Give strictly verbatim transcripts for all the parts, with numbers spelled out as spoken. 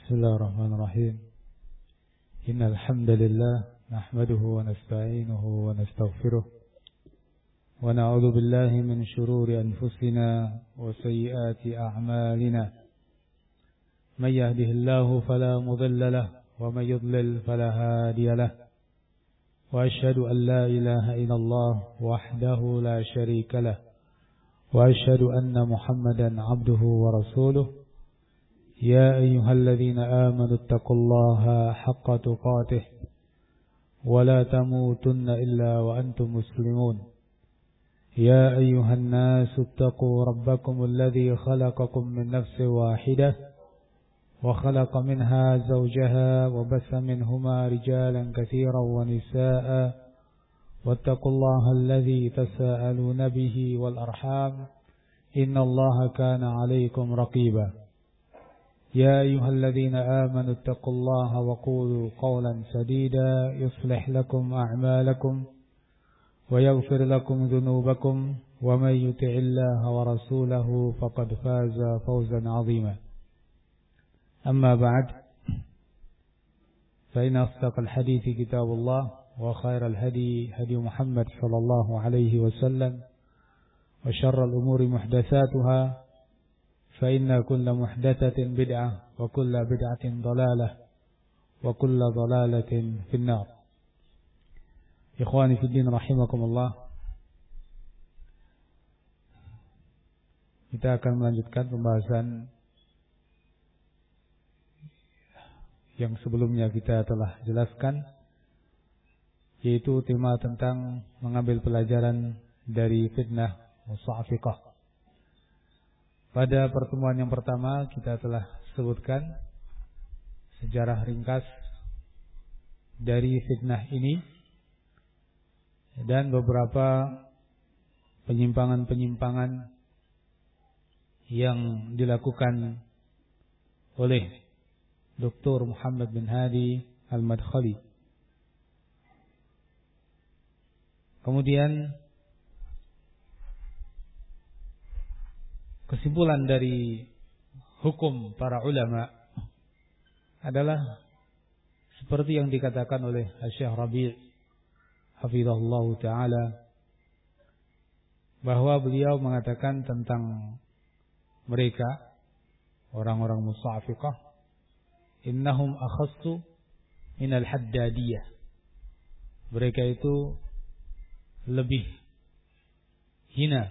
Bismillahirrahmanirrahim. Innal hamdalillah nahmaduhu wa nasta'inuhu wa nastaghfiruh wa na'udzu billahi min shururi anfusina wa sayyiati a'malina. May yahdihillahu fala mudilla lahu wa may yudlil fala hadiya lahu. Wa asyhadu an la ilaha illallah wahdahu la syarika lahu wa asyhadu anna Muhammadan 'abduhu wa rasuluh. يا أيها الذين آمنوا اتقوا الله حق تقاته ولا تموتن إلا وأنتم مسلمون يا أيها الناس اتقوا ربكم الذي خلقكم من نفس واحدة وخلق منها زوجها وبث منهما رجالا كثيرا ونساء واتقوا الله الذي تساءلون به والأرحام إن الله كان عليكم رقيبا يا أيها الذين آمنوا اتقوا الله وقولوا قولا سديدا يصلح لكم أعمالكم ويغفر لكم ذنوبكم ومن يطع الله ورسوله فقد فاز فوزا عظيما أما بعد فإن أصدق الحديث كتاب الله وخير الهدي هدي محمد صلى الله عليه وسلم وشر الأمور محدثاتها فإن كل محدثة بدعة وكل بدعة ضلالة وكل ضلالة في النار. Ikhwani fi din rahimakumullah. Kita akan melanjutkan pembahasan yang sebelumnya kita telah jelaskan, yaitu tema tentang mengambil pelajaran dari fitnah Musa'afiqah. Pada pertemuan yang pertama kita telah sebutkan sejarah ringkas dari fitnah ini dan beberapa penyimpangan-penyimpangan yang dilakukan oleh Doktor Muhammad bin Hadi Al-Madkhali. Kemudian kesimpulan dari hukum para ulama adalah seperti yang dikatakan oleh Syekh Rabi' hafizahullah ta'ala, bahwa beliau mengatakan tentang mereka orang-orang Musa'afiqah, innahum akhassu minal haddadiyah, mereka itu lebih hina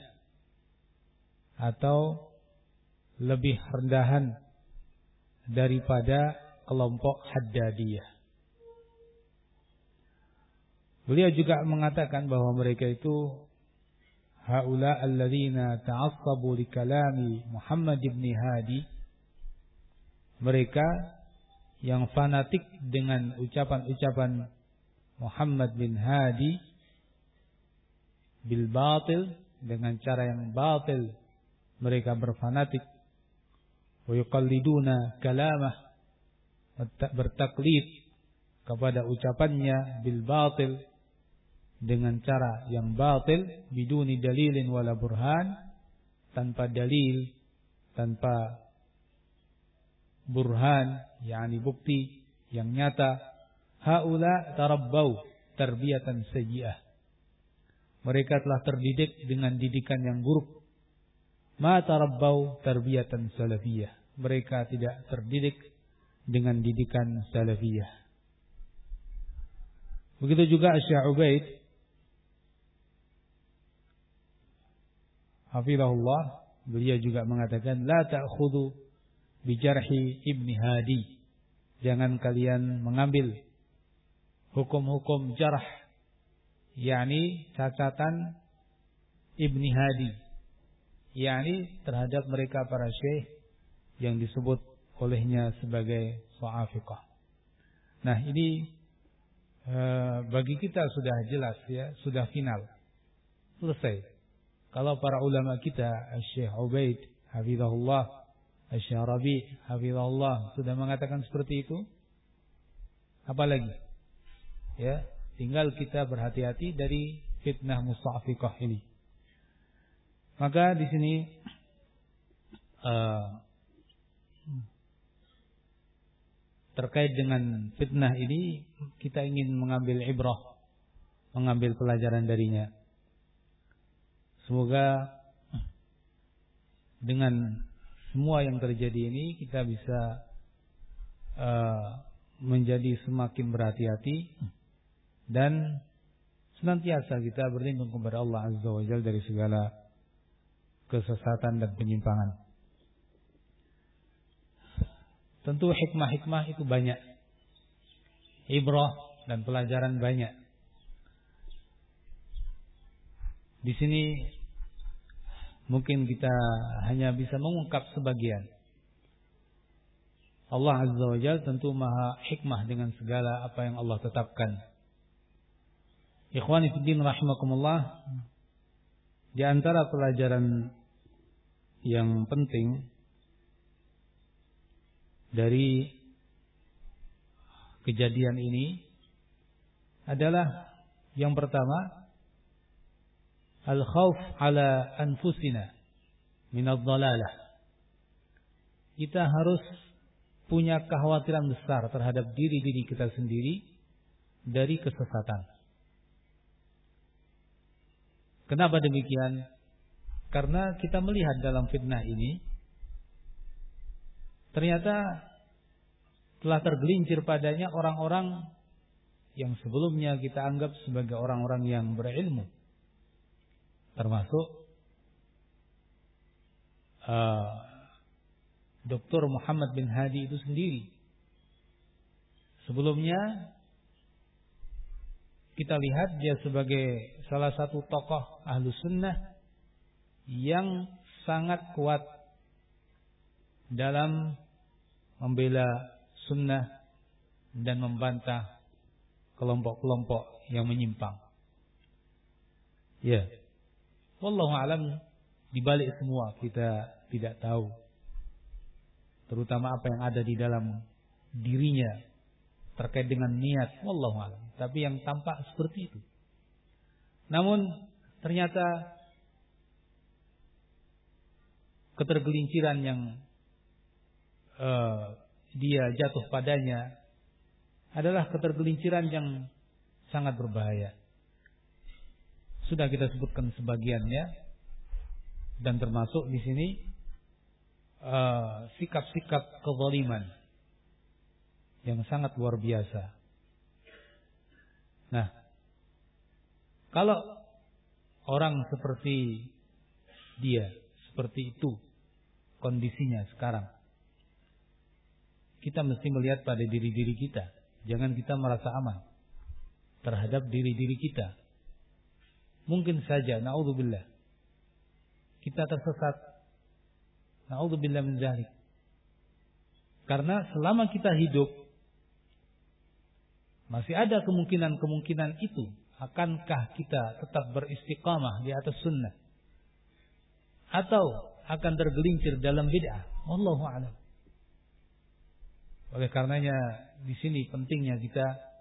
atau lebih rendahan daripada kelompok Haddadiyah. Beliau juga mengatakan bahwa mereka itu haula alladzina ta'assabu li kalami Muhammad ibn Hadi, mereka yang fanatik dengan ucapan-ucapan Muhammad bin Hadi bil batil, dengan cara yang batil mereka berfanatik, wa yuqalliduna kalamah, bertaklid kepada ucapannya bil batil, dengan cara yang batil, biduni dalilin wala burhan, tanpa dalil, tanpa burhan, yakni bukti yang nyata. Haula tarabbau tarbiyatan sayyi'ah, mereka telah terdidik dengan didikan yang buruk. Ma tarabbau tarbiyatan salafiyah, mereka tidak terdidik dengan didikan salafiyah. Begitu juga Syekh Ubaid hafizahullah, beliau juga mengatakan la ta'khudhu bi jarhi Ibni Hadi, jangan kalian mengambil hukum-hukum jarh, yakni cacatan Ibni Hadi, yakni terhadap mereka para syekh yang disebut olehnya sebagai Sa'afiqah. Nah, ini e, bagi kita sudah jelas ya, sudah final, selesai. Kalau para ulama kita, Syekh Ubaid hafizahullah, Syekh Rabi' hafizahullah sudah mengatakan seperti itu, apalagi ya, tinggal kita berhati-hati dari fitnah Musa'afiqah ini. Maka di sini uh, terkait dengan fitnah ini kita ingin mengambil ibrah, mengambil pelajaran darinya. Semoga dengan semua yang terjadi ini kita bisa uh, menjadi semakin berhati-hati dan senantiasa kita berlindung kepada Allah Azza wa Jalla dari segala kesesatan dan penyimpangan. Tentu hikmah-hikmah itu banyak, ibrah dan pelajaran banyak. Di sini mungkin kita hanya bisa mengungkap sebagian. Allah Azza wa Jalla tentu maha hikmah dengan segala apa yang Allah tetapkan. Ikhwani fiddin rahimakumullah, di antara pelajaran yang penting dari kejadian ini adalah yang pertama, al-khauf ala anfusina minadh dhalalah. Kita harus punya kekhawatiran besar terhadap diri-diri kita sendiri dari kesesatan. Kenapa demikian? Karena kita melihat dalam fitnah ini ternyata telah tergelincir padanya orang-orang yang sebelumnya kita anggap sebagai orang-orang yang berilmu. Termasuk uh, Doktor Muhammad bin Hadi itu sendiri. Sebelumnya kita lihat dia sebagai salah satu tokoh ahlu sunnah yang sangat kuat dalam membela sunnah dan membantah kelompok-kelompok yang menyimpang. Ya, wallahu alam, di balik semua kita tidak tahu, terutama apa yang ada di dalam dirinya terkait dengan niat, wallahu alam. Tapi yang tampak seperti itu. Namun ternyata ketergelinciran yang uh, dia jatuh padanya adalah ketergelinciran yang sangat berbahaya. Sudah kita sebutkan sebagiannya, dan termasuk di sini uh, sikap-sikap kezaliman yang sangat luar biasa. Nah, kalau orang seperti dia, seperti itu kondisinya sekarang, kita mesti melihat pada diri-diri kita. Jangan kita merasa aman terhadap diri-diri kita. Mungkin saja, na'udzubillah, kita tersesat. Na'udzubillah min dzalik. Karena selama kita hidup, masih ada kemungkinan-kemungkinan itu. Akankah kita tetap beristiqamah di atas sunnah, atau akan tergelincir dalam bid'ah? Wallahu a'lam. Oleh karenanya di sini pentingnya kita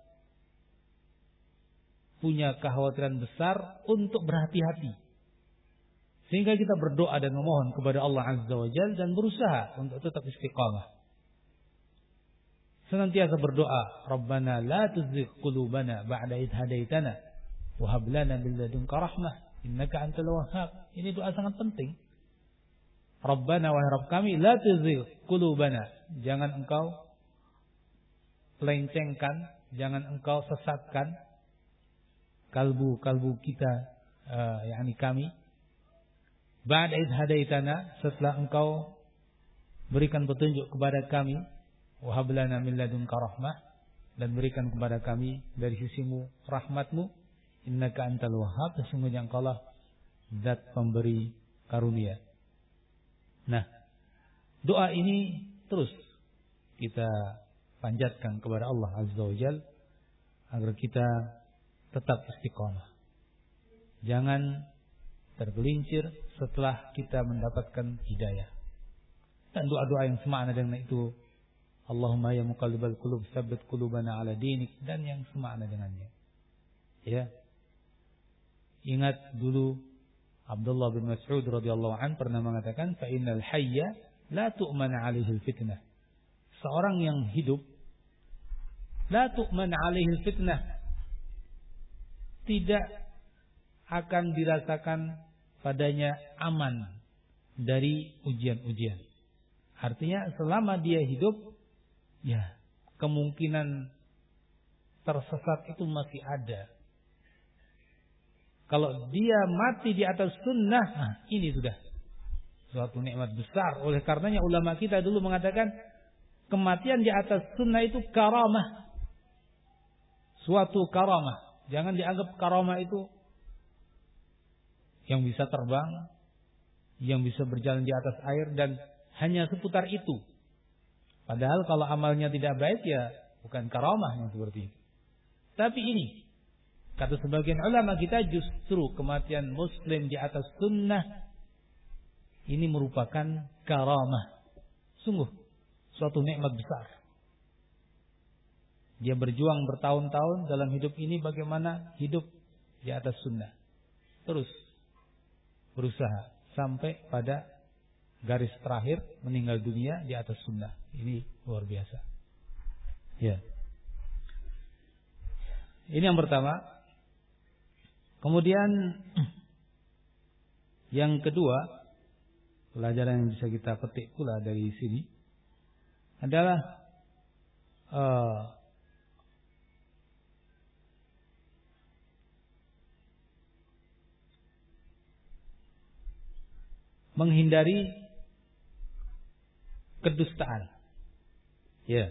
punya kekhawatiran besar untuk berhati-hati, sehingga kita berdoa dan memohon kepada Allah Azza wa Jalla dan berusaha untuk tetap istiqamah. Senantiasa berdoa, Rabbana la tuzigh qulubana ba'da idh hadaitana wa hab lana min ladunka rahmah innaka antal wahhab. Ini doa sangat penting. Rabbana, wahai Rabb kami, la tuzigh qulubana, jangan engkau pelencengkan, jangan engkau sesatkan kalbu-kalbu kita, uh, yakni kami, ba'da idh hadaitana, setelah engkau berikan petunjuk kepada kami, wa hab lana min ladunka rahmah, dan berikan kepada kami dari sisimu rahmatmu, innaka antal wahhab, sesungguhnya engkau lah zat pemberi karunia. Nah, doa ini terus kita panjatkan kepada Allah Azza wa Jalla agar kita tetap istiqamah. Jangan tergelincir setelah kita mendapatkan hidayah. Dan doa-doa yang semakna dengan itu, Allahumma ya muqallibal qulub tsabbit qulubana ala dinik, dan yang semakna dengannya. Ya. Ingat dulu Abdullah bin Mas'ud radhiyallahu an pernah mengatakan, fa innal hayya la tu'mana 'alaihi fitnah. Seorang yang hidup la tu'man 'alaihi fitnah. Tidak akan dirasakan padanya aman dari ujian-ujian. Artinya selama dia hidup, ya kemungkinan tersesat itu masih ada. Kalau dia mati di atas sunnah, nah ini sudah suatu nikmat besar. Oleh karenanya ulama kita dulu mengatakan kematian di atas sunnah itu karamah. Suatu karamah. Jangan dianggap karamah itu yang bisa terbang, yang bisa berjalan di atas air dan hanya seputar itu. Padahal kalau amalnya tidak baik ya bukan karamah yang seperti itu. Tapi ini, kata sebagian ulama kita, justru kematian muslim di atas sunnah ini merupakan karamah. Sungguh suatu nikmat besar. Dia berjuang bertahun-tahun dalam hidup ini bagaimana hidup di atas sunnah. Terus berusaha sampai pada garis terakhir meninggal dunia di atas sunnah. Ini luar biasa. Ya. Ini yang pertama. Kemudian yang kedua, pelajaran yang bisa kita petik pula dari sini adalah uh, menghindari kedustaan. Ya.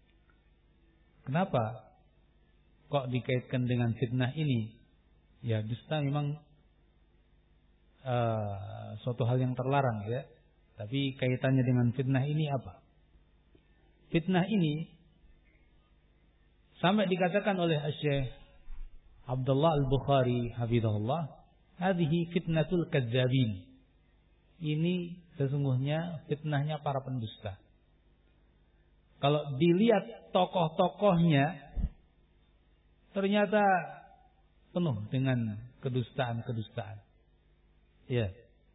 Kenapa kok dikaitkan dengan fitnah ini? Ya, dusta memang uh, suatu hal yang terlarang ya. Tapi kaitannya dengan fitnah ini apa? Fitnah ini sampai dikatakan oleh Syekh Abdullah Al-Bukhari hafizahullah, hadhihi fitnatul kadzdzabin. Ini sesungguhnya fitnahnya para pendusta. Kalau dilihat tokoh-tokohnya, ternyata penuh dengan kedustaan-kedustaan. Ya.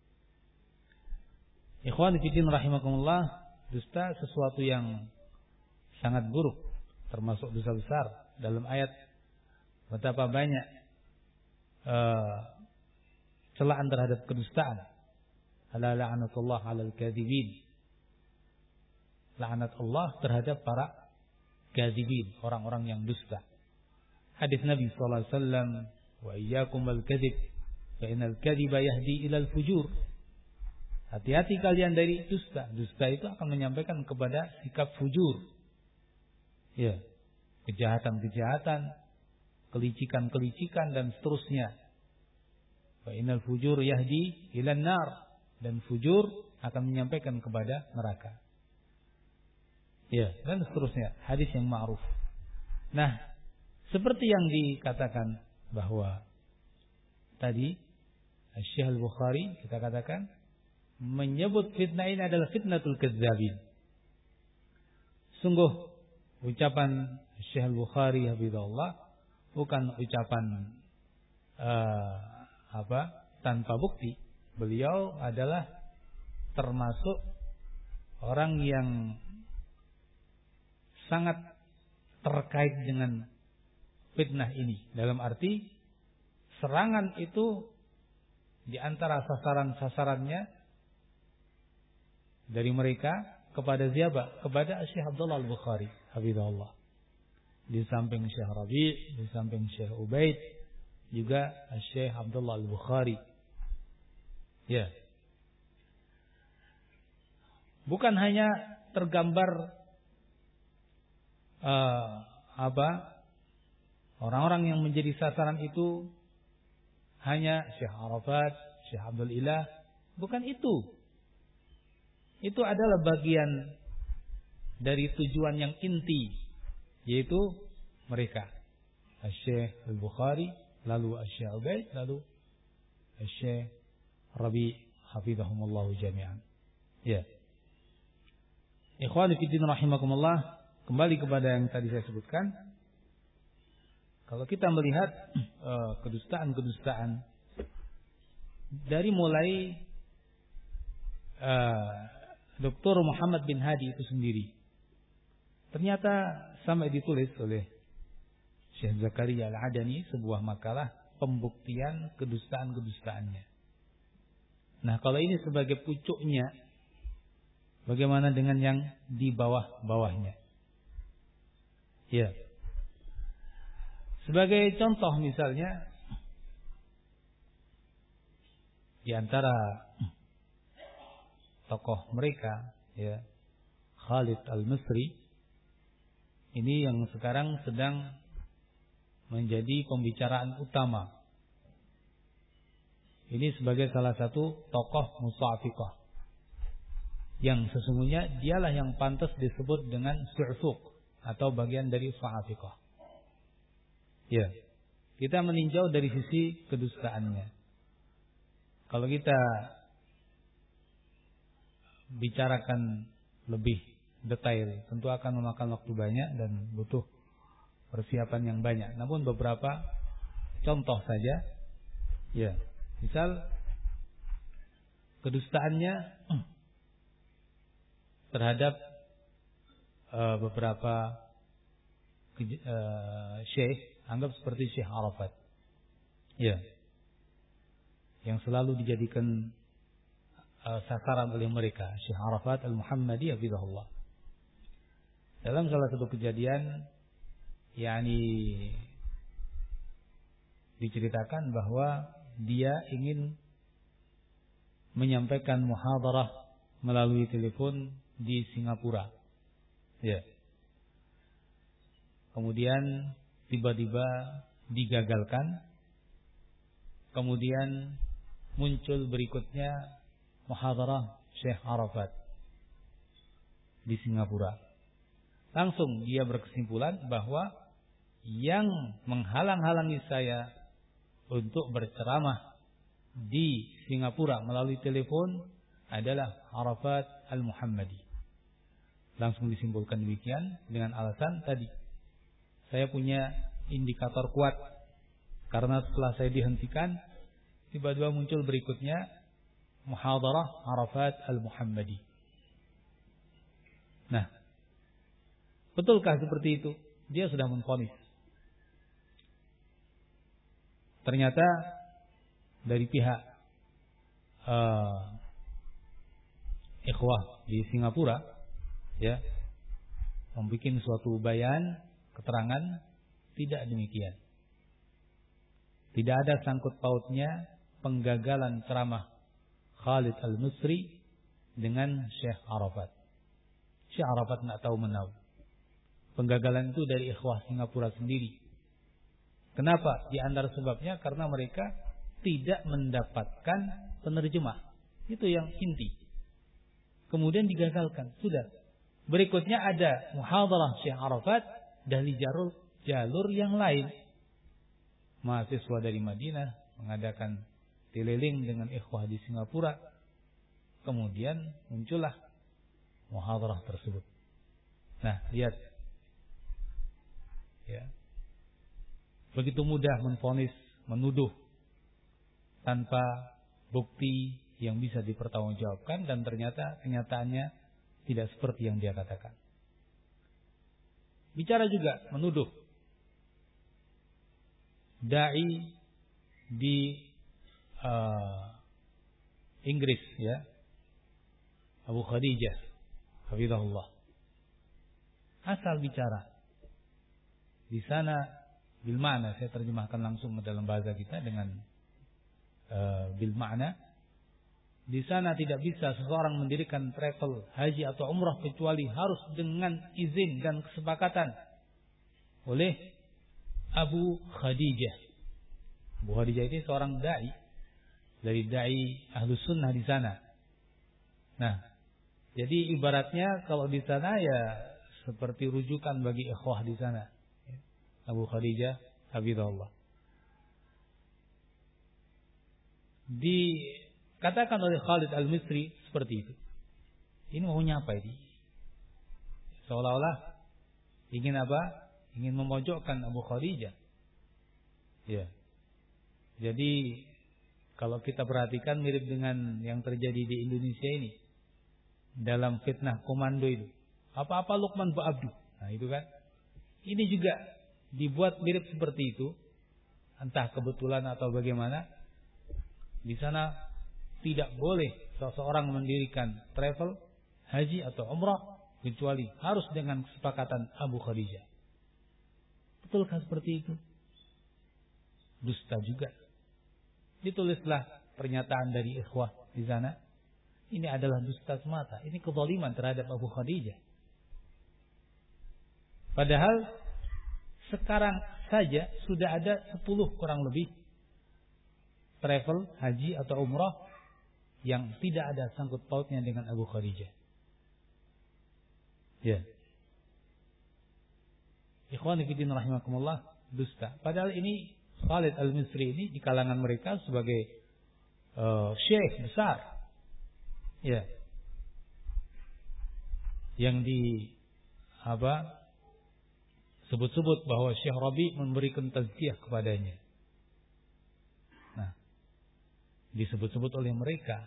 Ikhwan fillah rahimakumullah, dusta sesuatu yang sangat buruk, termasuk dosa besar. Dalam ayat betapa banyak uh, celaan terhadap kedustaan. Ala la'natullah 'alal kadzibin. Laknat Allah terhadap para kadzibin, orang-orang yang dusta. Hadis Nabi sallallahu alaihi wasallam, "Wa iyyakum wal kadzib, fa innal kadziba yahdi ilal fujur." Hati-hati kalian dari dusta. Dusta itu akan menyampaikan kepada sikap fujur. Ya, kejahatan-kejahatan, kelicikan-kelicikan dan seterusnya. Fa innal fujur yahdi ilan nar. Dan fujur akan menyampaikan kepada neraka. Ya, dan seterusnya. Hadis yang ma'ruf. Nah, seperti yang dikatakan bahwa tadi Syekh Al-Bukhari kita katakan menyebut fitnah ini adalah fitnatul kadzdzabin. Sungguh ucapan Syekh Al-Bukhari hafizahullah bukan ucapan uh, apa tanpa bukti. Beliau adalah termasuk orang yang sangat terkait dengan fitnah ini. Dalam arti serangan itu di antara sasaran-sasarannya dari mereka kepada siapa? Kepada Syekh Abdullah Al-Bukhari hafizahullah. Di samping Syekh Rabi', di samping Syekh Ubaid, juga Syekh Abdullah Al-Bukhari. Ya. Bukan hanya tergambar uh, apa orang-orang yang menjadi sasaran itu hanya Syekh Arafat, Syekh Abdul Ilah, bukan itu. Itu adalah bagian dari tujuan yang inti, yaitu mereka. Syekh Al-Bukhari, lalu Syekh Ubaid, lalu Syekh Rabi' hafizahumullah jami'an. Ya. Ikhwani fi din rahimakumullah, kembali kepada yang tadi saya sebutkan. Kalau kita melihat uh, kedustaan-kedustaan dari mulai uh, Doktor Muhammad bin Hadi itu sendiri, ternyata sampai ditulis oleh Syekh Zakaria Al-Adani sebuah makalah pembuktian kedustaan-kedustaannya. Nah, kalau ini sebagai pucuknya, bagaimana dengan yang di bawah-bawahnya? Ya. Sebagai contoh misalnya, di antara tokoh mereka, ya, Khalid Al-Misri, ini yang sekarang sedang menjadi pembicaraan utama. Ini sebagai salah satu tokoh Musafiqah, yang sesungguhnya dialah yang pantas disebut dengan Su'fuq atau bagian dari Safiqah. Ya, kita meninjau dari sisi kedustaannya. Kalau kita bicarakan lebih detail, tentu akan memakan waktu banyak dan butuh persiapan yang banyak. Namun beberapa contoh saja. Ya, misal kedustaannya terhadap uh, beberapa uh, syekh, anggap seperti Syekh Arafat. Ya. Yang selalu dijadikan uh, sasaran oleh mereka, Syekh Arafat Al-Muhammadi hafizahullah. Dalam salah satu kejadian, yakni diceritakan bahwa dia ingin menyampaikan muhadarah melalui telepon di Singapura. Ya. Kemudian tiba-tiba digagalkan. Kemudian muncul berikutnya muhadarah Syekh Arafat di Singapura. Langsung dia berkesimpulan bahwa yang menghalang-halangi saya untuk berceramah di Singapura melalui telepon adalah Arafat Al-Muhammadi. Langsung disimpulkan demikian dengan alasan tadi. Saya punya indikator kuat karena setelah saya dihentikan, tiba-tiba muncul berikutnya muhadarah Arafat Al-Muhammadi. Nah, betulkah seperti itu? Dia sudah menvonis. Ternyata dari pihak uh, ikhwah di Singapura, ya, membuat suatu bayan keterangan tidak demikian. Tidak ada sangkut pautnya penggagalan ceramah Khalid Al-Misri dengan Syekh Arafat. Syekh Arafat tidak tahu menahu. Penggagalan itu dari ikhwah Singapura sendiri. Kenapa? Di antara sebabnya karena mereka tidak mendapatkan penerjemah. Itu yang inti. Kemudian digagalkan. Sudah. Berikutnya ada muhadarah Syekh Arafat dari jalur, jalur yang lain. Mahasiswa dari Madinah mengadakan keliling dengan ikhwah di Singapura. Kemudian muncullah muhadarah tersebut. Nah, lihat. Ya. Begitu mudah menvonis, menuduh tanpa bukti yang bisa dipertanggungjawabkan, dan ternyata kenyataannya tidak seperti yang dia katakan. Bicara juga menuduh dai di uh, Inggris, ya, Abu Khadijah hafizahullah. Asal bicara di sana bil ma'na, saya terjemahkan langsung dalam bahasa kita dengan uh, bil ma'na. Di sana tidak bisa seseorang mendirikan travel haji atau umrah kecuali harus dengan izin dan kesepakatan oleh Abu Khadijah. Abu Khadijah ini seorang dai dari dai Ahlus Sunnah di sana. Nah, jadi ibaratnya kalau di sana ya seperti rujukan bagi ikhwah di sana. Abu Khadijah hafizahullah. Dikatakan oleh Khalid Al-Misri seperti itu. Ini maunya apa ini? Seolah-olah ingin apa? Ingin memojokkan Abu Khadijah. Ya. Jadi kalau kita perhatikan mirip dengan yang terjadi di Indonesia ini. Dalam fitnah komando itu. Apa-apa Luqman Ba'abdu. Nah itu kan. Ini juga dibuat mirip seperti itu, entah kebetulan atau bagaimana. Di sana tidak boleh seseorang mendirikan travel, haji atau umrah kecuali harus dengan kesepakatan Abu Khadijah. Betulkah seperti itu? Dusta juga. Ditulislah pernyataan dari ikhwah di sana. Ini adalah dusta semata. Ini kezaliman terhadap Abu Khadijah. Padahal sekarang saja sudah ada sepuluh kurang lebih travel, haji atau umrah yang tidak ada sangkut pautnya dengan Abu Khadijah. Ya. Ikhwan fillah rahimakumullah, dusta. Padahal ini Khalid Al-Misri ini di kalangan mereka sebagai uh, syekh besar. Ya. Yang di apa? Sebut-sebut bahwa Syekh Rabi memberikan tazkiyah kepadanya. Nah, disebut-sebut oleh mereka.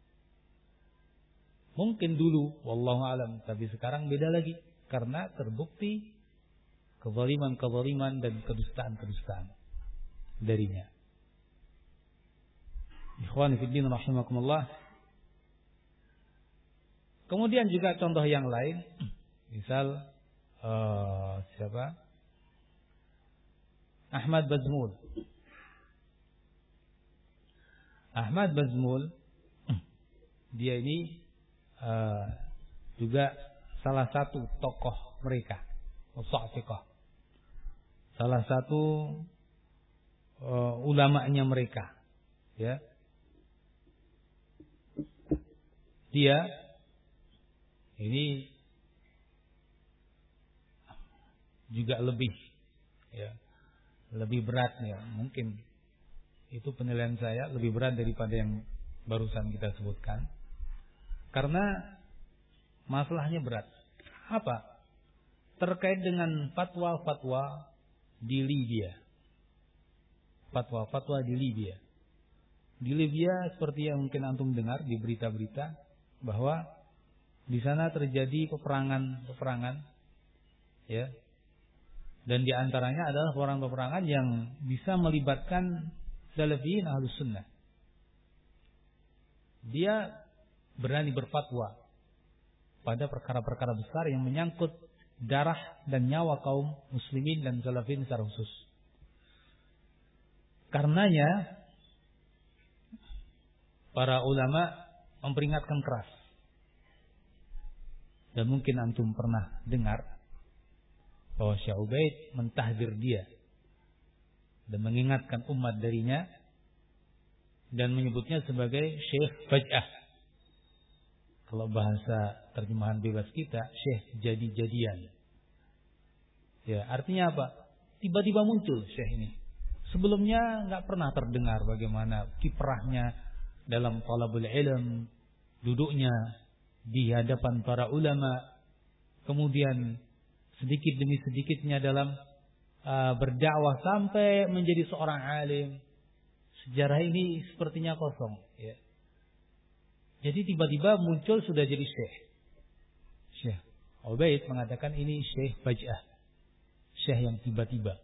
Mungkin dulu, wallahu alam, tapi sekarang beda lagi. Karena terbukti kezaliman-kezaliman dan kedustaan-kedustaan darinya. Ikhwan fillah rahimakumullah. Kemudian juga contoh yang lain, misal Uh, siapa? Ahmad Bazmul. Ahmad Bazmul, dia ini uh, juga salah satu tokoh mereka, Musafiqah. Salah satu uh, ulamanya mereka, ya. Dia ini juga lebih ya lebih berat ya, mungkin itu penilaian saya, lebih berat daripada yang barusan kita sebutkan, karena masalahnya berat. Apa? Terkait dengan fatwa-fatwa di Libya. Fatwa-fatwa di Libya. Di Libya seperti yang mungkin antum dengar di berita-berita bahwa di sana terjadi peperangan-peperangan, ya. Dan di antaranya adalah perang-peperangan yang bisa melibatkan Salafiyin Ahlus Sunnah. Dia berani berfatwa pada perkara-perkara besar yang menyangkut darah dan nyawa kaum muslimin dan Salafiyin secara khusus. Karenanya para ulama memperingatkan keras. Dan mungkin antum pernah dengar bahwa Syekh Ubaid mentahdir dia dan mengingatkan umat darinya dan menyebutnya sebagai Syekh Faj'ah. Kalau bahasa terjemahan bebas kita, Syekh jadi-jadian. Ya, artinya apa? Tiba-tiba muncul Syekh ini. Sebelumnya nggak pernah terdengar bagaimana kiprahnya dalam talabul ilm, duduknya di hadapan para ulama, kemudian sedikit demi sedikitnya dalam uh, berdakwah sampai menjadi seorang alim. Sejarah ini sepertinya kosong. Ya. Jadi tiba-tiba muncul sudah jadi syekh. Syekh Ubaid mengatakan ini Syekh Faj'ah, Syekh yang tiba-tiba.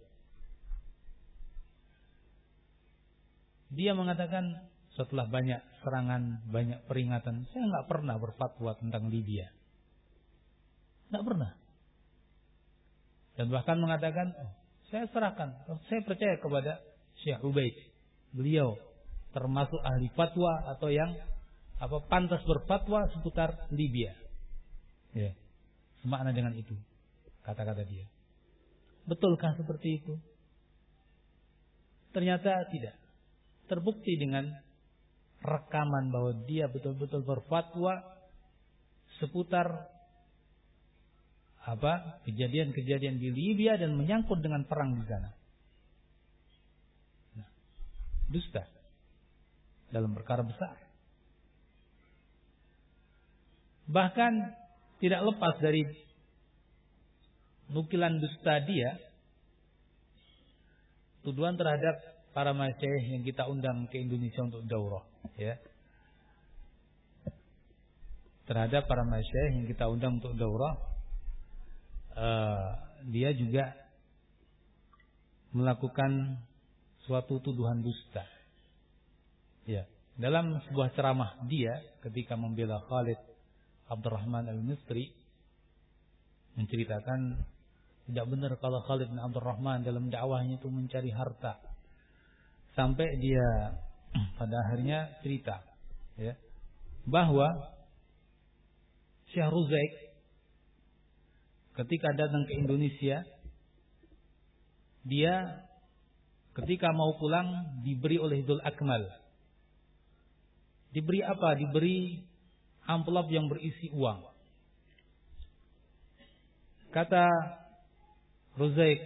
Dia mengatakan setelah banyak serangan, banyak peringatan, saya nggak pernah berfatwa tentang Libya. Nggak pernah. Dan bahkan mengatakan, oh, saya serahkan, saya percaya kepada Syekh Ubaid. Beliau termasuk ahli fatwa atau yang apa pantas berfatwa seputar Libya. Ya, semakna dengan itu kata-kata dia. Betulkah seperti itu? Ternyata tidak. Terbukti dengan rekaman bahwa dia betul-betul berfatwa seputar apa kejadian-kejadian di Libya dan menyangkut dengan perang di sana. Nah, dusta dalam perkara besar. Bahkan tidak lepas dari nukilan dusta dia, tuduhan terhadap para masyayikh yang kita undang ke Indonesia untuk daurah, ya. Terhadap para masyayikh yang kita undang untuk daurah. Uh, dia juga melakukan suatu tuduhan dusta. Ya, dalam sebuah ceramah dia ketika membela Khalid Abdurrahman Al-Misri menceritakan tidak benar kalau Khalid bin Abdurrahman dalam dakwahnya itu mencari harta. Sampai dia pada akhirnya cerita ya, bahwa Syekh Ruzaik ketika datang ke Indonesia, dia ketika mau pulang diberi oleh Dzul Akmal. Diberi apa? Diberi amplop yang berisi uang. Kata Ruzaik,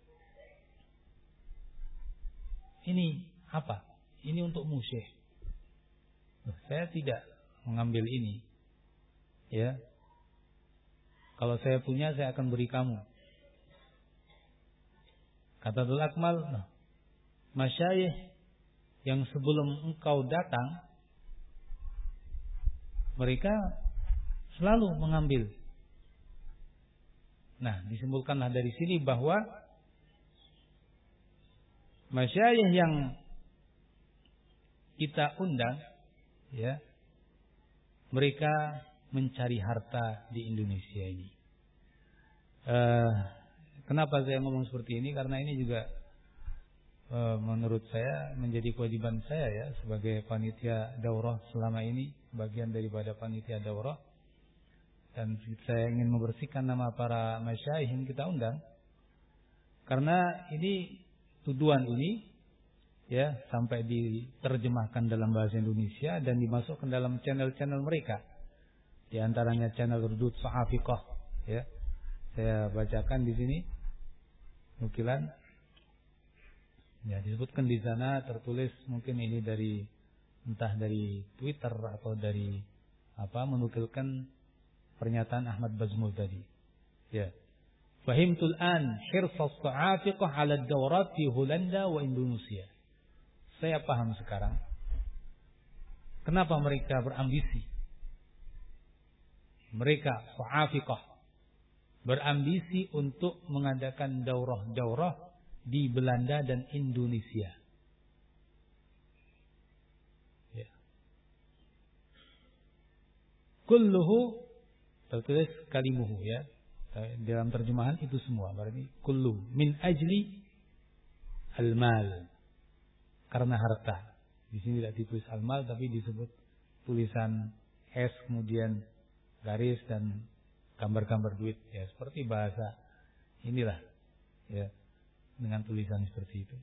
ini apa? Ini untukmu, Syekh. Saya tidak mengambil ini. Ya. Kalau saya punya, saya akan beri kamu. Kata Dzul Akmal, nah, masyayikh yang sebelum engkau datang, mereka selalu mengambil. Nah, disimpulkanlah dari sini bahwa masyayikh yang kita undang, ya, mereka mencari harta di Indonesia ini. Uh, kenapa saya ngomong seperti ini? Karena ini juga uh, menurut saya menjadi kewajiban saya ya sebagai panitia daurah selama ini, bagian daripada panitia daurah. Dan saya ingin membersihkan nama para masyayikh yang kita undang. Karena ini tuduhan ini ya sampai diterjemahkan dalam bahasa Indonesia dan dimasukkan dalam channel-channel mereka. Di antaranya channel Rudud Sahafiqah ya. Saya bacakan di sini nukilan. Ya, disebutkan di sana tertulis mungkin ini dari entah dari Twitter atau dari apa menukilkan pernyataan Ahmad Bazmul tadi. Ya. Fahimtul an hirsas sa'afiqah 'ala ad-dawrat fi Holanda wa Indonesia. Saya paham sekarang kenapa mereka berambisi. Mereka sa'afiqah berambisi untuk mengadakan daurah-daurah di Belanda dan Indonesia. Ya. Kulluhu tertulis kalimuhu ya. Dalam terjemahan itu semua berarti kullu min ajli al-mal. Karena harta. Di sini tidak ditulis al-mal tapi disebut tulisan S kemudian garis dan gambar-gambar duit ya, seperti bahasa inilah ya, dengan tulisan seperti itu.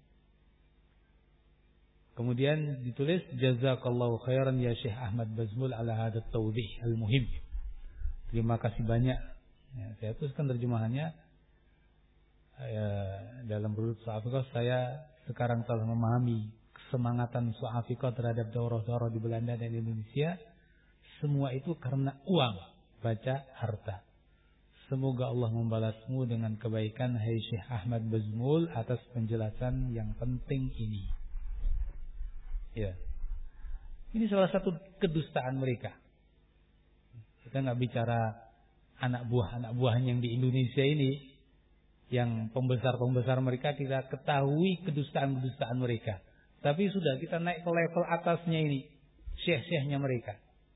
Kemudian ditulis jazakallahu khairan ya Syekh Ahmad Bazmul ala hadha at-tawdih al-muhim. Terima kasih banyak. Ya, saya tuliskan terjemahannya ya, dalam Rudud Sahafiqah. Saya sekarang telah memahami kesemangatan Sahafiqah terhadap daurah-daurah di Belanda dan Indonesia. Semua itu karena uang, baca harta. Semoga Allah membalasmu dengan kebaikan hai Syekh Ahmad Bazmul atas penjelasan yang penting ini. Ya. Ini salah satu kedustaan mereka. Kita nggak bicara anak buah anak buah yang di Indonesia ini, yang pembesar-pembesar mereka kita ketahui kedustaan-kedustaan mereka. Tapi sudah kita naik ke level atasnya ini, syekh-syekhnya mereka.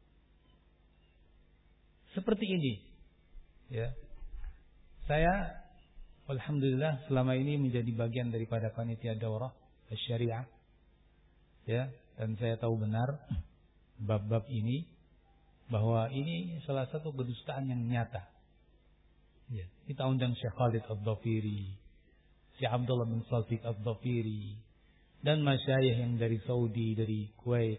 Seperti ini, ya. Saya, alhamdulillah selama ini menjadi bagian daripada panitia daurah syariah, ya. Dan saya tahu benar bab-bab ini. Bahwa ini salah satu kedustaan yang nyata. Ya, kita undang Syekh Khalid Ad-Dhafiri, Syekh Abdullah bin Saltik Ad-Dhafiri, dan masyayikh yang dari Saudi, dari Kuwait.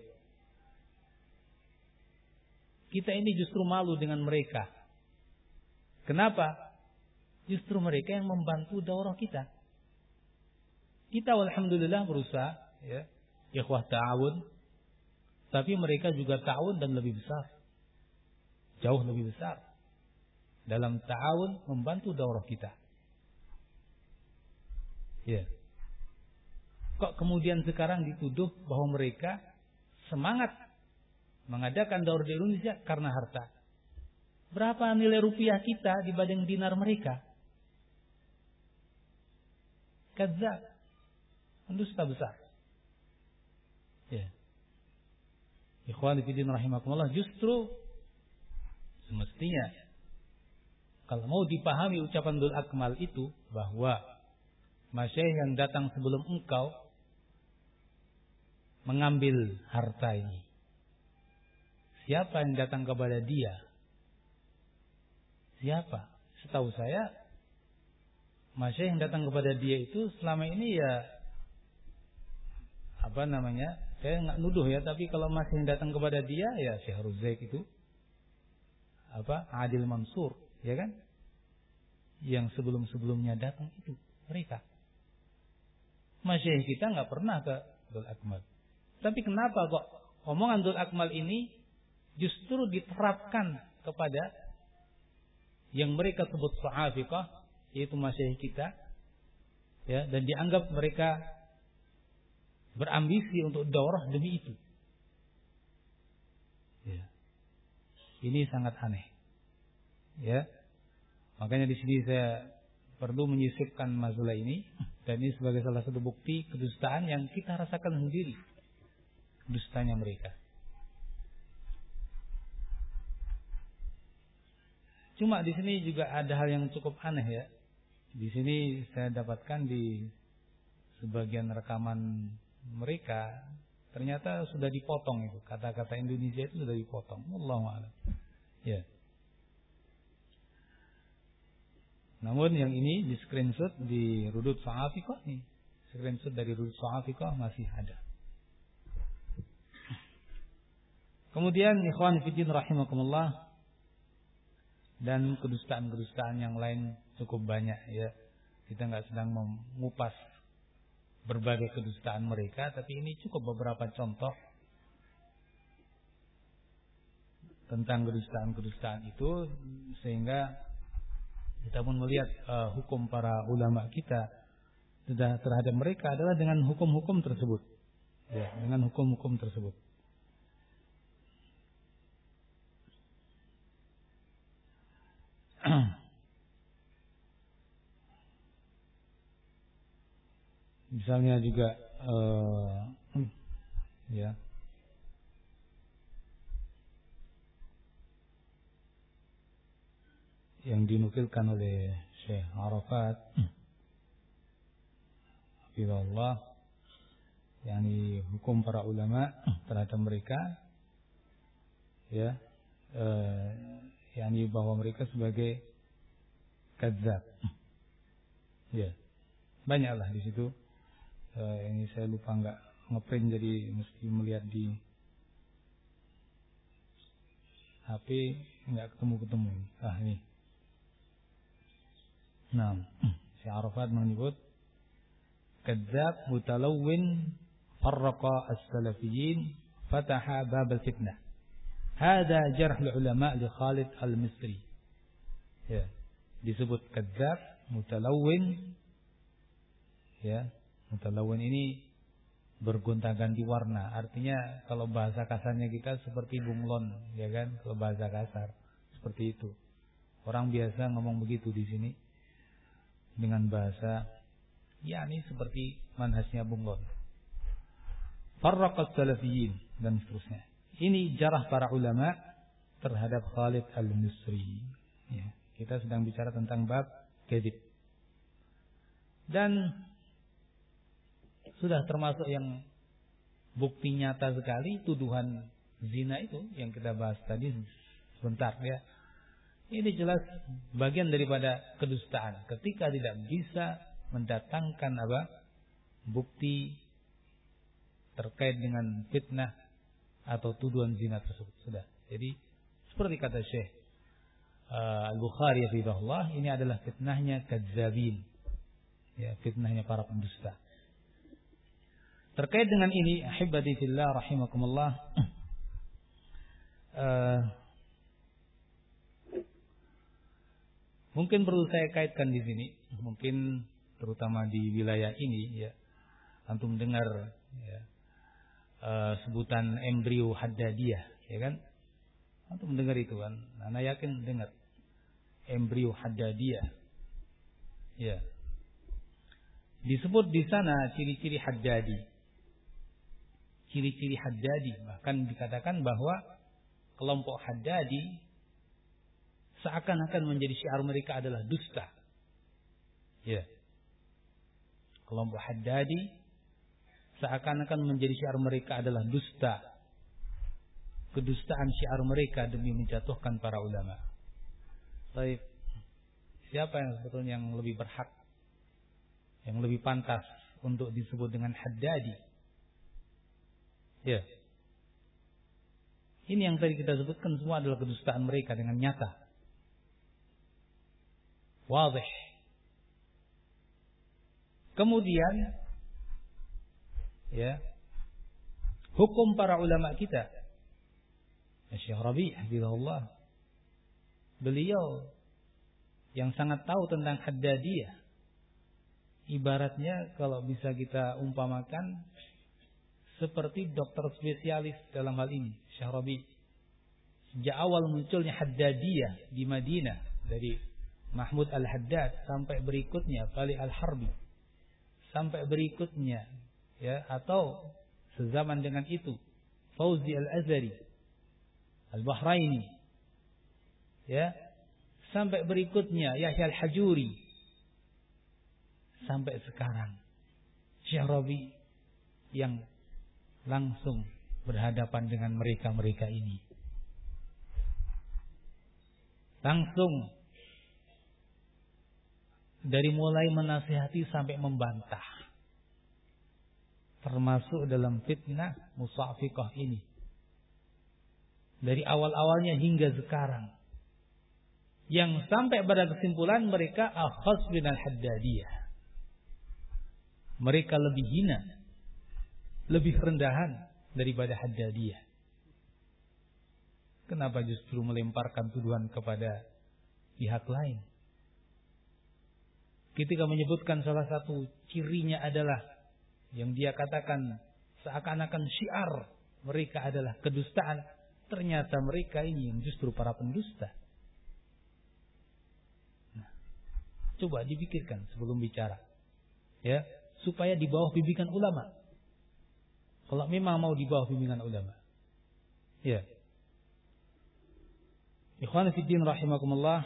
Kita ini justru malu dengan mereka. Kenapa? Justru mereka yang membantu daurah kita. Kita alhamdulillah berusaha, ya, ikhwah ta'awun, tapi mereka juga ta'awun dan lebih besar. Jauh lebih besar dalam ta'awun membantu daurah kita. Ya. Kok kemudian sekarang dituduh bahwa mereka semangat mengadakan daurah di Indonesia karena harta? Berapa nilai rupiah kita dibanding dinar mereka? kadzab, pendusta besar. Ya. Ikhwani fillah rahimakumullah, justru semestinya kalau mau dipahami ucapan Dhul Akmal itu, bahwa masyayikh yang datang sebelum engkau mengambil harta ini, siapa yang datang kepada dia? Siapa? Setahu saya masyayikh yang datang kepada dia itu selama ini ya apa namanya, saya nggak nuduh ya, tapi kalau masih yang datang kepada dia ya Syekh Ruzaik itu, apa Adil Mansur, ya kan? Yang sebelum-sebelumnya datang itu mereka. Masyayikh kita nggak pernah ke Dhul Akmal. Tapi kenapa kok omongan Dhul Akmal ini justru diterapkan kepada yang mereka sebut sa'afiqah, yaitu masyayikh kita, ya, dan dianggap mereka berambisi untuk daurah demi itu. Ya. Ini sangat aneh. Ya. Makanya di sini saya perlu menyisipkan masalah ini, dan ini sebagai salah satu bukti kedustaan yang kita rasakan sendiri. Dustanya mereka. Cuma di sini juga ada hal yang cukup aneh ya. Di sini saya dapatkan di sebagian rekaman mereka, ternyata sudah dipotong itu. Kata-kata Indonesia itu sudah dipotong. Wallahu a'lam. Ya. Namun yang ini di screenshot di Rudud Sa'afiqah nih. Screenshot dari Rudud Sa'afiqah masih ada. Kemudian ikhwan fillah rahimakumullah, dan kedustaan-kedustaan yang lain cukup banyak ya. Kita nggak sedang mengupas berbagai kedustaan mereka, tapi ini cukup beberapa contoh tentang kedustaan-kedustaan itu, sehingga kita pun melihat uh, hukum para ulama kita sudah terhadap mereka adalah dengan hukum-hukum tersebut, ya, dengan hukum-hukum tersebut. Misalnya juga uh, ya yang dinukilkan oleh Syekh Arafat hafizahullah, yakni hukum para ulama terhadap mereka, ya, uh, yakni bahwa mereka sebagai kadzab. Ya, banyaklah di situ. Uh, ini saya lupa nggak ngeprint, jadi mesti melihat di H P, nggak ketemu-ketemu. Ah ini. Nah, Syekh Arafat menyebut kadzab mutalawwin farraqa as-salafiyyin fataha bab al-fitnah. Hada jarh ulama li Khalid al-Misri. Ya, disebut kadzab mutalawwin. Ya, mutalawwin ini bergonta-ganti warna. Artinya kalau bahasa kasarnya kita seperti bunglon, ya kan? Kalau bahasa kasar seperti itu. Orang biasa ngomong begitu di sini dengan bahasa, ya ini seperti manhajnya bunglon. Farraqat salafiyyin dan seterusnya. Ini jarah para ulama terhadap Khalid al-Misri. Ya, kita sedang bicara tentang bab kadzib. Dan sudah termasuk yang bukti nyata sekali tuduhan zina itu yang kita bahas tadi sebentar ya. Ini jelas bagian daripada kedustaan ketika tidak bisa mendatangkan apa bukti terkait dengan fitnah atau tuduhan zina tersebut. Sudah. Jadi seperti kata Syekh uh, Al-Bukhari hafizahullah, ini adalah fitnahnya kadzabin. Ya, fitnahnya para pendusta. Terkait dengan ini, ahibati fillah rahimakumullah, uh, mungkin perlu saya kaitkan di sini, mungkin terutama di wilayah ini, ya, antum dengar ya, uh, sebutan embrio haddadiyah, ya kan? Antum dengar itu kan? Ana yakin dengar embrio haddadiyah, ya. Disebut di sana ciri-ciri Haddadi. Ciri-ciri Haddadi. Bahkan dikatakan bahwa kelompok Haddadi seakan-akan menjadi syiar mereka adalah dusta. Ya. Kelompok Haddadi seakan-akan menjadi syiar mereka adalah dusta. Kedustaan syiar mereka demi menjatuhkan para ulama. Baik. Siapa yang sebetulnya yang lebih berhak, yang lebih pantas untuk disebut dengan Haddadi? Ya. Ini yang tadi kita sebutkan semua adalah kedustaan mereka dengan nyata. Wadih. Kemudian ya, hukum para ulama kita. Syekh Rabi' hafizahullah. Beliau yang sangat tahu tentang Haddadiyah. Ibaratnya kalau bisa kita umpamakan seperti dokter spesialis dalam hal ini, Syekh Rabi'. Sejak awal munculnya Haddadiyah di Madinah, dari Mahmud Al-Haddad sampai berikutnya Fali Al-Harbi, sampai berikutnya ya, atau sezaman dengan itu Fauzi Al-Azhari Al-Bahraini, ya, sampai berikutnya Yahya Al-Hajuri, sampai sekarang Syekh Rabi' yang langsung berhadapan dengan mereka-mereka ini. Langsung dari mulai menasihati sampai membantah. Termasuk dalam fitnah Musafiqah ini. Dari awal-awalnya hingga sekarang. Yang sampai pada kesimpulan mereka akhas binal Haddadiyah. Mereka lebih hina, lebih rendahan daripada Haddadiyah. Kenapa justru melemparkan tuduhan kepada pihak lain? Ketika menyebutkan salah satu cirinya adalah yang dia katakan seakan-akan syiar mereka adalah kedustaan, ternyata mereka ini yang justru para pendusta. Nah, coba dipikirkan sebelum bicara, ya, supaya di bawah bimbingan ulama. Kalau memang mau di bawah bimbingan ulama, ya. Ikhwan fillah rahimakumullah.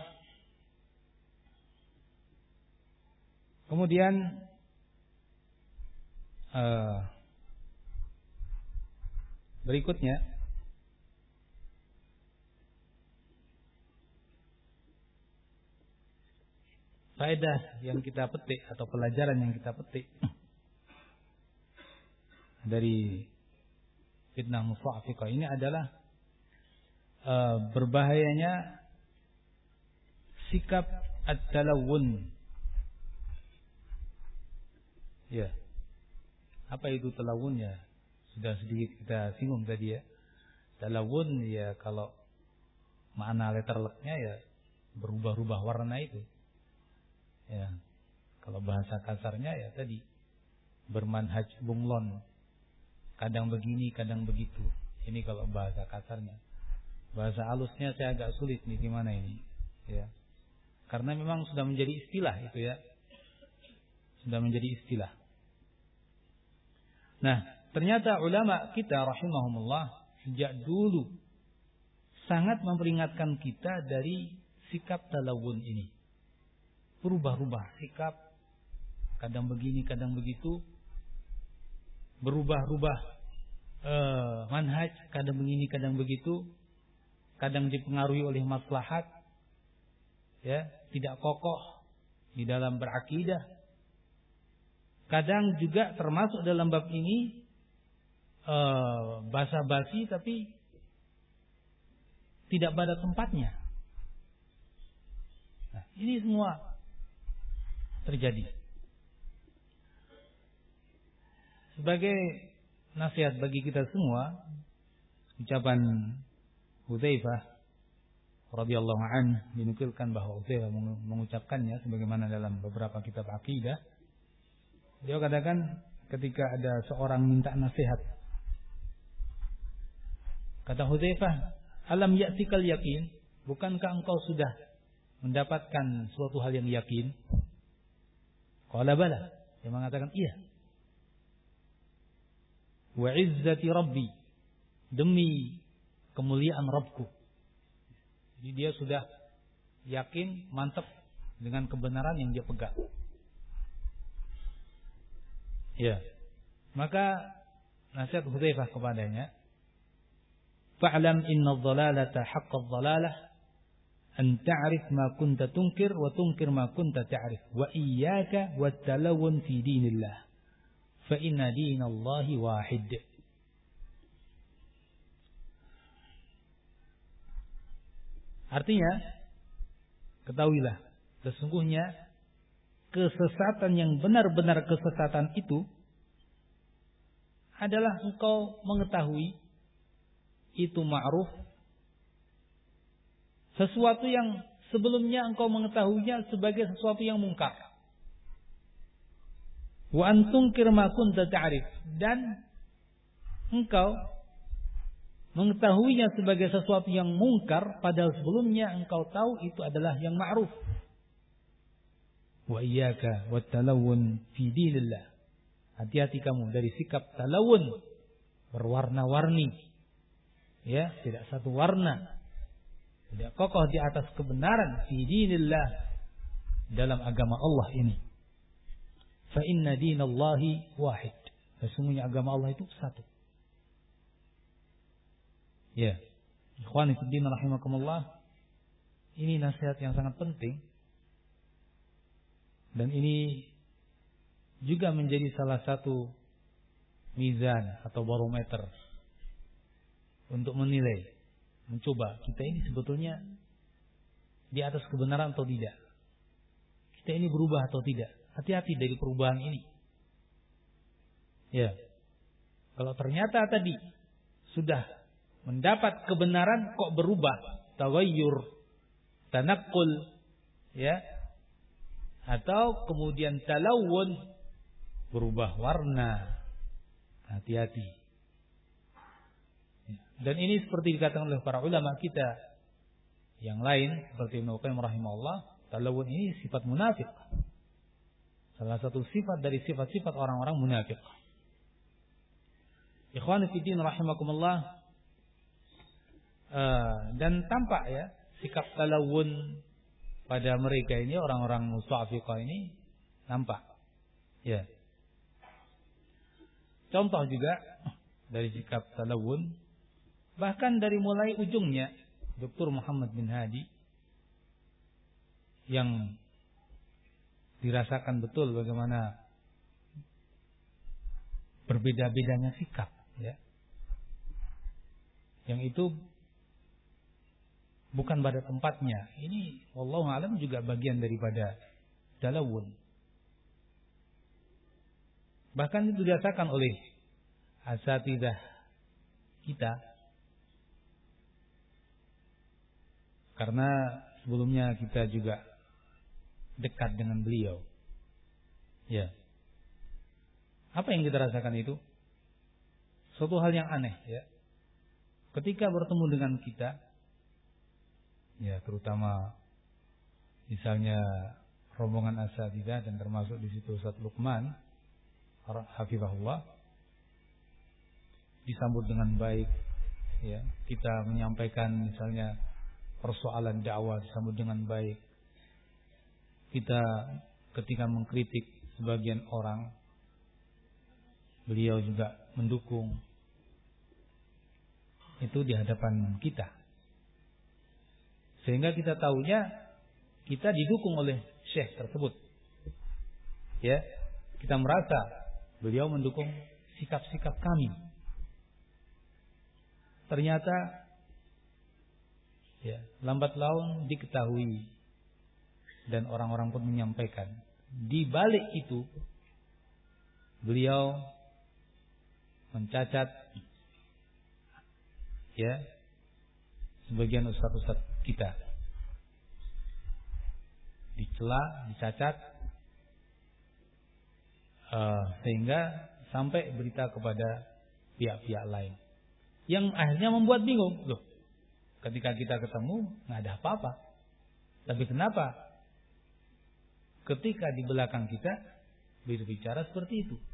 Kemudian uh, berikutnya faedah yang kita petik atau pelajaran yang kita petik dari fitnah Musafiqah ini adalah uh, berbahayanya sikap at-talawun. Ya. Apa itu talawun ya? Sudah sedikit kita singgung tadi ya. Talawun ya kalau makna letterleknya ya berubah-ubah warna itu. Ya. Kalau bahasa kasarnya ya tadi bermanhaj bunglon. Kadang begini, kadang begitu. Ini kalau bahasa kasarnya. Bahasa halusnya saya agak sulit nih gimana ini. Ya. Karena memang sudah menjadi istilah itu ya. Sudah menjadi istilah. Nah, ternyata ulama kita rahimahumullah sejak dulu sangat memperingatkan kita dari sikap talawun ini. Berubah-ubah sikap, kadang begini, kadang begitu. Berubah-ubah eh, manhaj, kadang begini, kadang begitu. Kadang dipengaruhi oleh maslahat, ya, tidak kokoh di dalam berakidah. Kadang juga termasuk dalam bab ini uh, basa-basi tapi tidak pada tempatnya. Nah, ini semua terjadi. Sebagai nasihat bagi kita semua, ucapan Hudzaifah radhiyallahu anhu dinukilkan bahwa Hudzaifah mengucapkannya sebagaimana dalam beberapa kitab akidah. Dia katakan ketika ada seorang minta nasihat. Kata Hudzaifah, "Alam ya'tikal yakin? Bukankah engkau sudah mendapatkan suatu hal yang yakin?" Qala bala. Dia mengatakan iya. Wa izzati rabbi, demi kemuliaan Rabbku. Jadi dia sudah yakin, mantap dengan kebenaran yang dia pegang. Ya. Maka nasihat Hudzaifah kepadanya, fa'lam inna adh-dhalalata haqqad dhalalah an ta'rif ma kunta tunkir wa tunkir ma kunta ta'rif wa iyyaka wat talawun fi dinillah fa inna dinallahi wahid. Artinya, ketahuilah, sesungguhnya kesesatan yang benar-benar kesesatan itu adalah engkau mengetahui itu ma'ruf, sesuatu yang sebelumnya engkau mengetahuinya sebagai sesuatu yang mungkar. Wa antunkir ma kunta ta'rif, dan engkau mengetahuinya sebagai sesuatu yang mungkar padahal sebelumnya engkau tahu itu adalah yang ma'ruf. Wa iyyaka wat talawun fi dinillah. Hati-hati kamu dari sikap talawun, berwarna-warni. Ya, tidak satu warna. Tidak kokoh di atas kebenaran fi dinillah, dalam agama Allah ini. Fa inna dinallahi wahid. Sesungguhnya agama Allah itu satu. Ya, ikhwani fiddin rahimakumullah, ini nasihat yang sangat penting, dan ini juga menjadi salah satu mizan atau barometer untuk menilai, mencoba kita ini sebetulnya di atas kebenaran atau tidak, kita ini berubah atau tidak. Hati-hati dari perubahan ini. Ya, kalau ternyata tadi sudah mendapat kebenaran kok berubah, taghayyur, tanaqqul, ya, atau kemudian talawun, berubah warna, hati-hati. Dan ini seperti dikatakan oleh para ulama kita yang lain, seperti Ibnu Qayyim rahimahullah, talawun ini sifat munafik, salah satu sifat dari sifat-sifat orang-orang munafik. Ikhwani fiddin rahimakumullah. Uh, dan tampak ya sikap talawun pada mereka ini, orang-orang musta'afiqah ini nampak. Ya. Contoh juga dari sikap talawun, bahkan dari mulai ujungnya Doktor Muhammad bin Hadi yang dirasakan betul bagaimana berbeda-bedanya sikap, ya. Yang itu bukan pada tempatnya. Ini wallahu alam juga bagian daripada talawun. Bahkan itu dirasakan oleh asatidzah kita. Karena sebelumnya kita juga dekat dengan beliau. Ya. Apa yang kita rasakan itu? Suatu hal yang aneh, ya. Ketika bertemu dengan kita, ya, terutama misalnya rombongan asatidzah dan termasuk di situ Ustaz Luqman hafizahullah, disambut dengan baik, ya. Kita menyampaikan misalnya persoalan dakwah disambut dengan baik. Kita ketika mengkritik sebagian orang, beliau juga mendukung. Itu di hadapan kita. Sehingga kita tahunya kita didukung oleh syekh tersebut. Ya, kita merasa beliau mendukung sikap-sikap kami. Ternyata ya, lambat laun diketahui dan orang-orang pun menyampaikan, di balik itu beliau mencacat ya sebagian ustaz-ustaz kita, dicela, dicacat, uh, sehingga sampai berita kepada pihak-pihak lain, yang akhirnya membuat bingung. Loh, ketika kita ketemu nggak ada apa-apa, tapi kenapa ketika di belakang kita berbicara seperti itu.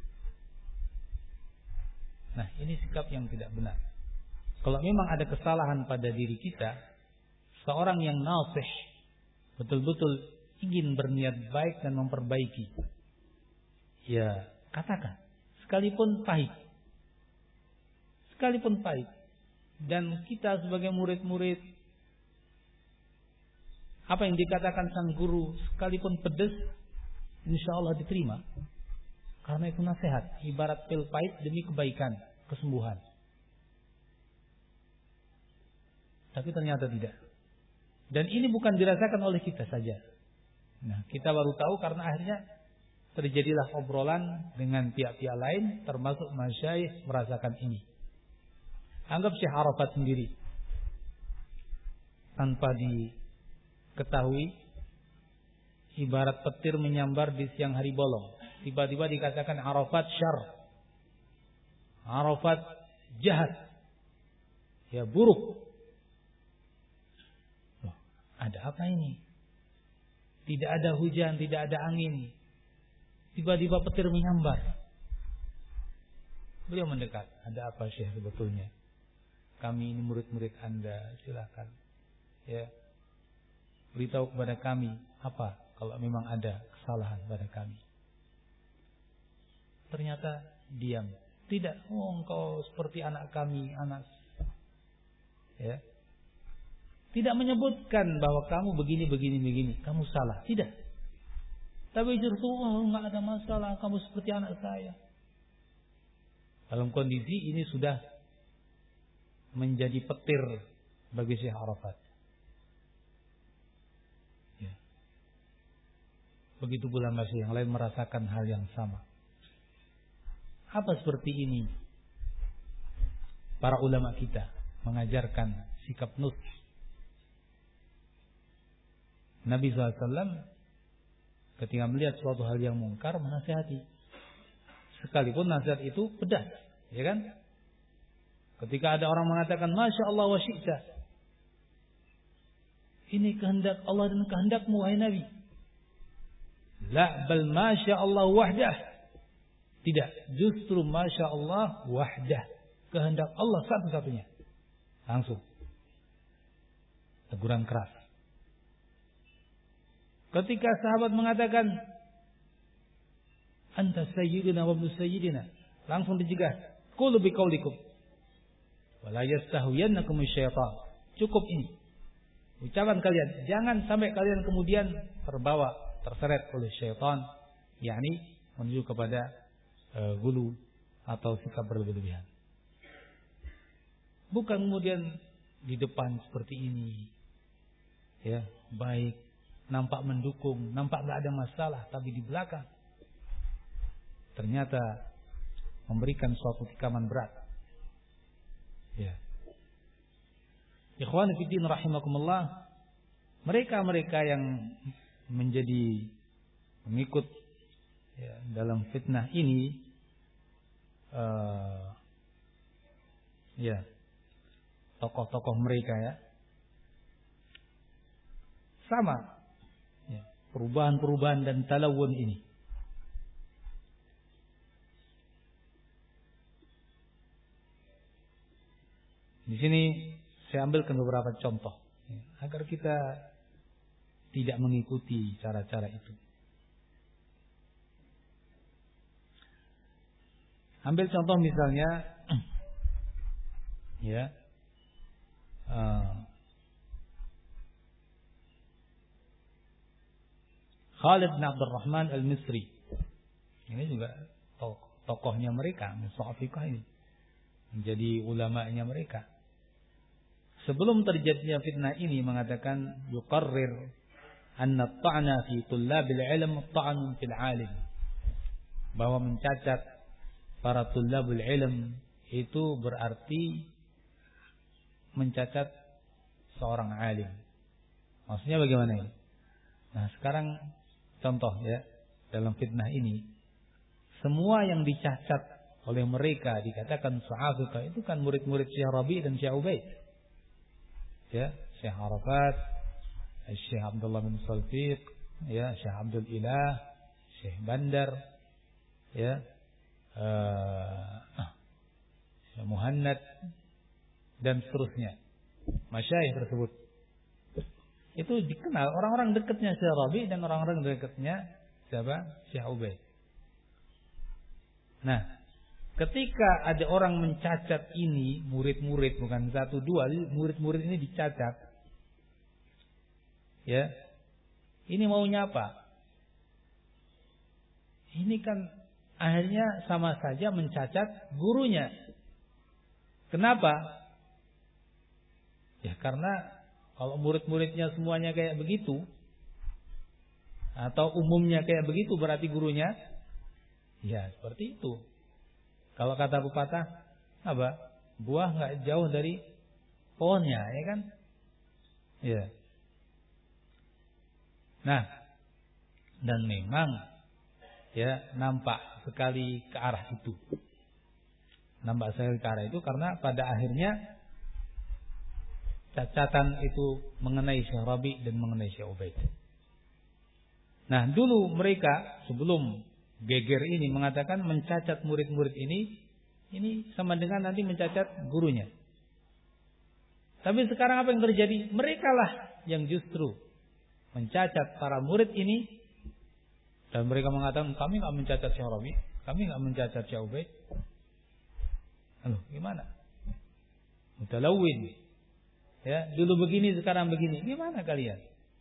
Nah, ini sikap yang tidak benar. Kalau memang ada kesalahan pada diri kita, seorang yang nasih betul-betul ingin berniat baik dan memperbaiki, ya katakan, sekalipun pahit, sekalipun pahit. Dan kita sebagai murid-murid, apa yang dikatakan sang guru sekalipun pedas, insya Allah diterima. Karena itu nasihat, ibarat pil pahit demi kebaikan, kesembuhan. Tapi ternyata tidak. Dan ini bukan dirasakan oleh kita saja. Nah, kita baru tahu karena akhirnya terjadilah obrolan dengan pihak-pihak lain, termasuk masyayikh merasakan ini. Anggap Syekh Arafat sendiri, tanpa diketahui, ibarat petir menyambar di siang hari bolong. Tiba-tiba dikatakan Arafat syar, Arafat jahat, ya buruk. Loh, ada apa ini? Tidak ada hujan, tidak ada angin. Tiba-tiba petir menyambar. Beliau mendekat. Ada apa Syekh sebetulnya? Kami ini murid-murid Anda, silakan. Ya, beritahu kepada kami apa kalau memang ada kesalahan pada kami. Ternyata diam. Tidak, oh engkau seperti anak kami, anak. Ya. Tidak menyebutkan bahwa kamu begini, begini, begini. Kamu salah. Tidak. Tapi justru, oh enggak ada masalah. Kamu seperti anak saya. Dalam kondisi ini sudah menjadi petir bagi Syekh Arafat. Ya. Begitu pula masih yang lain merasakan hal yang sama. Apa seperti ini? Para ulama kita mengajarkan sikap nut. Nabi shallallahu alaihi wasallam ketika melihat suatu hal yang mungkar menasihati. Sekalipun nasihat itu pedas, ya kan? Ketika ada orang mengatakan Masya Allah wa syi'ta, ini kehendak Allah dan kehendakmu wahai Nabi. La bal Masya Allah wahdah. Tidak, justru Masya Allah wahdah. Kehendak Allah satu-satunya. Langsung teguran keras. Ketika sahabat mengatakan Anta sayyidina wa ibnu sayyidina, langsung dicegah. Qulu biqaulikum wa la yastahiyannakum syaitan. Cukup ini ucapan kalian, jangan sampai kalian kemudian terbawa, terseret oleh syaitan, yakni menuju kepada uh, gulu atau sikap berlebihan. Bukan kemudian di depan seperti ini, ya baik, nampak mendukung, nampak nggak ada masalah, tapi di belakang ternyata memberikan suatu tikaman berat. Ya. Ikhwan fillah rahimakumullah, mereka-mereka yang menjadi pengikut ya, dalam fitnah ini, uh, ya tokoh-tokoh mereka ya sama, ya, perubahan-perubahan dan talawun ini. Di sini saya ambilkan beberapa contoh ya, agar kita tidak mengikuti cara-cara itu. Ambil contoh misalnya, ya, uh, Khalid bin Abdul Rahman Al-Misri. Ini juga tokohnya mereka, Musafiqah ini, menjadi ulamanya mereka. Sebelum terjadinya fitnah ini mengatakan yuqarrir anna at-ta'na fi tullabil ilm ta'nun fil alim, bahwa mencacat para tullabul ilm itu berarti mencacat seorang alim. Maksudnya bagaimana ini? Nah, sekarang contoh ya, dalam fitnah ini semua yang dicacat oleh mereka dikatakan sahabat itu kan murid-murid Syekh Rabi dan Syekh Ubaid. Ya, Syekh Arafat, Syekh Abdullah bin Salfiq, ya, Syekh Abdul Ilah, Syekh Bandar, ya, uh, Muhannad dan seterusnya, masyayikh tersebut. Itu dikenal orang-orang dekatnya Syekh Rabi dan orang-orang dekatnya siapa? Syekh Ubaid. Nah, ketika ada orang mencacat ini, murid-murid, bukan satu dua, murid-murid ini dicacat, ya, ini maunya apa? Ini kan akhirnya sama saja mencacat gurunya. Kenapa? Ya karena kalau murid-muridnya semuanya kayak begitu, atau umumnya kayak begitu, berarti gurunya, ya seperti itu. Kalau kata pepatah, apa? Buah nggak jauh dari pohonnya, ya kan? Ya. Nah, dan memang ya nampak sekali ke arah itu. Nampak sekali ke arah itu karena pada akhirnya cacatan itu mengenai Syekh Rabi dan mengenai Syekh Ubaid. Nah, dulu mereka sebelum geger ini mengatakan mencacat murid-murid ini, ini sama dengan nanti mencacat gurunya. Tapi sekarang apa yang terjadi? Mereka lah yang justru mencacat para murid ini, dan mereka mengatakan kami nggak mencacat Syekh Rabi, kami nggak mencacat Syekh Ubaid. Lalu gimana? Mutalawwin. Ya, dulu begini, sekarang begini. Gimana kalian?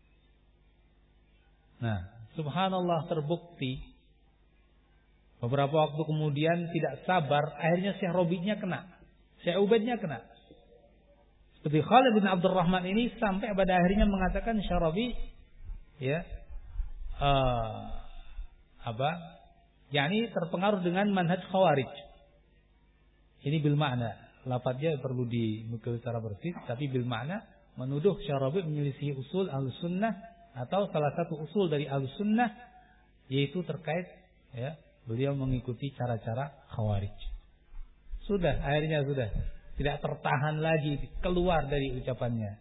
Nah, subhanallah terbukti beberapa waktu kemudian tidak sabar, akhirnya Syekh Rabi-nya kena, Syekh Ubaidnya kena. Seperti Khalid bin Abdurrahman ini sampai pada akhirnya mengatakan Syekh Rabi, ya, uh, apa? yakni terpengaruh dengan manhaj Khawarij. Ini bil makna. Lafadznya perlu dinukil secara bersih, tapi bil makna menuduh Syekh Rabi menyelisih usul Ahlussunnah atau salah satu usul dari Ahlussunnah, yaitu terkait ya beliau mengikuti cara-cara Khawarij. Sudah, akhirnya sudah tidak tertahan lagi, keluar dari ucapannya.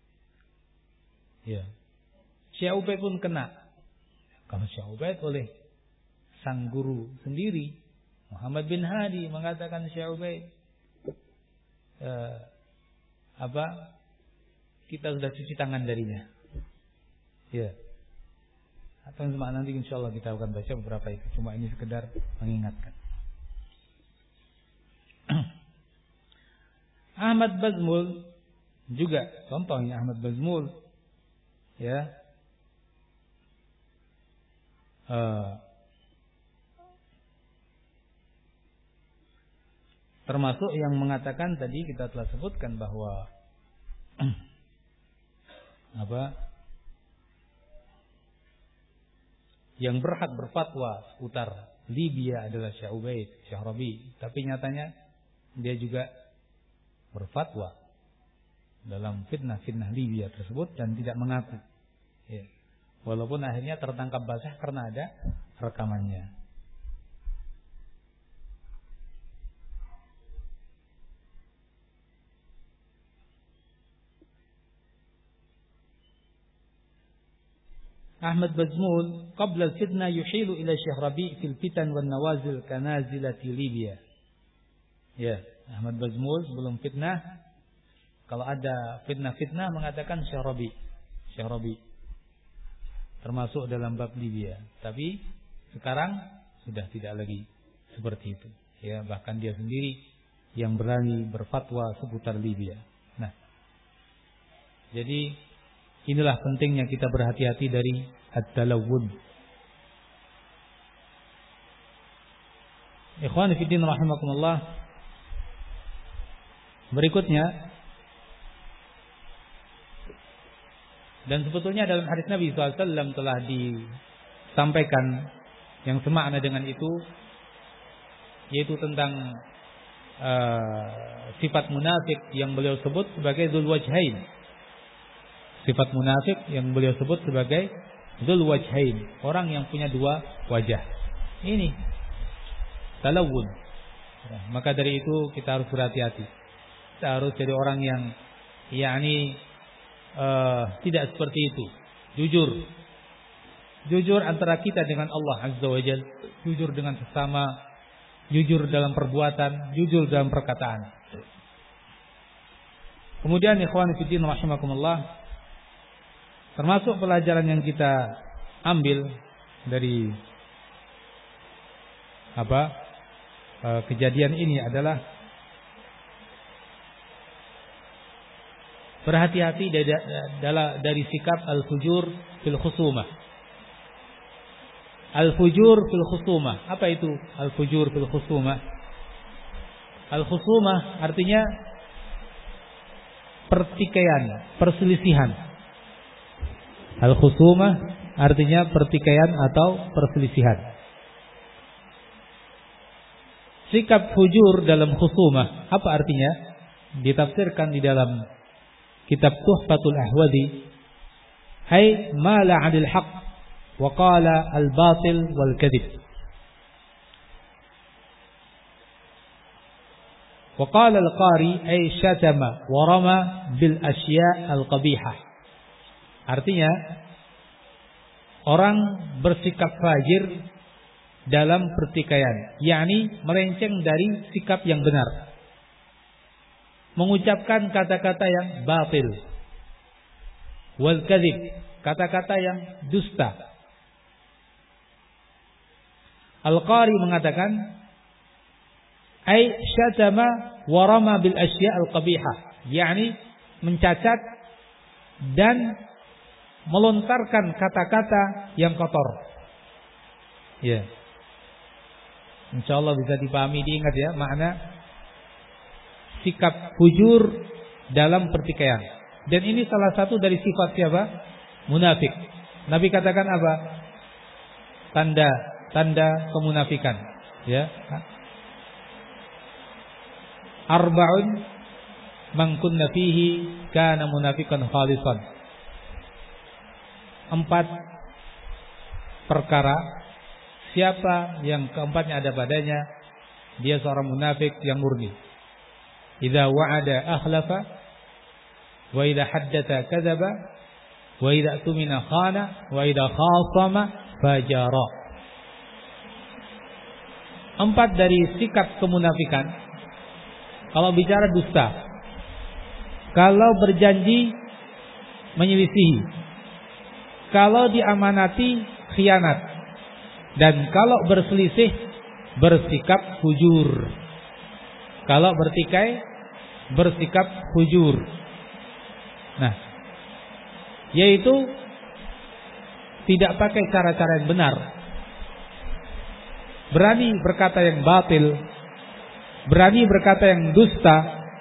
Ya. Syekh Ubaid pun kena. Kalau Syekh Ubaid oleh sang guru sendiri Muhammad bin Hadi mengatakan Syekh Ubaid Eh, apa kita sudah cuci tangan darinya, ya. Atau nanti insya Allah kita akan baca beberapa itu. Cuma ini sekedar mengingatkan. Ahmad Bazmul juga contohnya Ahmad Bazmul, ya. Uh, Termasuk yang mengatakan tadi kita telah sebutkan bahwa apa yang berhak berfatwa seputar Libya adalah Syekh Ubaid, Syekh Rabi, tapi nyatanya dia juga berfatwa dalam fitnah-fitnah Libya tersebut dan tidak mengaku. Ya. Walaupun akhirnya tertangkap basah karena ada rekamannya. Ahmad Bazmul qabla al-fitnah yuhilu ila Syekh Rabi' fil fitan wan nawazil kanazilati Libya. Ya, Ahmad Bazmul sebelum fitnah, kalau ada fitnah-fitnah mengatakan Syekh Rabi', Syekh Rabi' termasuk dalam bab Libya. Tapi sekarang sudah tidak lagi seperti itu. Ya, bahkan dia sendiri yang berani berfatwa seputar Libya. Nah, jadi inilah pentingnya kita berhati-hati dari at-talawwun. Ikhwan fillah rahimakumullah. Berikutnya, dan sebetulnya dalam hadis Nabi shallallahu alaihi wasallam telah disampaikan yang semakna dengan itu, yaitu tentang uh, sifat munafik yang beliau sebut sebagai dzul wajhain. Sifat munafik yang beliau sebut sebagai dzul wajhain, orang yang punya dua wajah. Ini talawun. Nah, maka dari itu kita harus berhati-hati. Kita harus jadi orang yang yakni uh, tidak seperti itu, jujur jujur antara kita dengan Allah Azza wa Jalla, jujur dengan sesama, jujur dalam perbuatan, jujur dalam perkataan. Kemudian ikhwan fillah rahimakumullah, termasuk pelajaran yang kita ambil dari apa e, kejadian ini adalah berhati-hati dari, dari, dari sikap al-fujur fil khusumah. Al-fujur fil khusumah. Apa itu al-fujur fil khusumah? Al-khusumah artinya pertikaian, perselisihan. Al-khusumah artinya pertikaian atau perselisihan. Sikap fujur dalam khusumah apa artinya? Ditafsirkan di dalam kitab Tuhfatul Ahwadi, ay mala 'anil haqq wa qala al-batil wal kadhib. Wa qala al-qari ay syatama wa rama bil asya' al-qabihah. Artinya orang bersikap fajir dalam pertikaian, yakni melenceng dari sikap yang benar, mengucapkan kata-kata yang batil, wal kadhib, kata-kata yang dusta. Al-Qari mengatakan ay syatama wa rama bil asya' al-qabihah, yakni mencacat dan melontarkan kata-kata yang kotor. Ya. Insyaallah bisa dipahami, diingat ya makna sikap fujur dalam pertikaian. Dan ini salah satu dari sifat siapa? Munafik. Nabi katakan apa? Tanda tanda kemunafikan, ya. Arba'un man kunna fihi kana munafiqan khalisan. Empat perkara, siapa yang keempatnya ada padanya, dia seorang munafik yang murni. Idza wa'ada akhlafa, wa idza haddatsa kadzaba, wa idza tumina khana, wa idza khasama fajara. Empat dari sikap kemunafikan. Kalau bicara dusta, kalau berjanji menyelisihi, kalau diamanati khianat, dan kalau berselisih bersikap fujur. Kalau bertikai bersikap fujur. Nah, yaitu tidak pakai cara-cara yang benar, berani berkata yang batil, berani berkata yang dusta,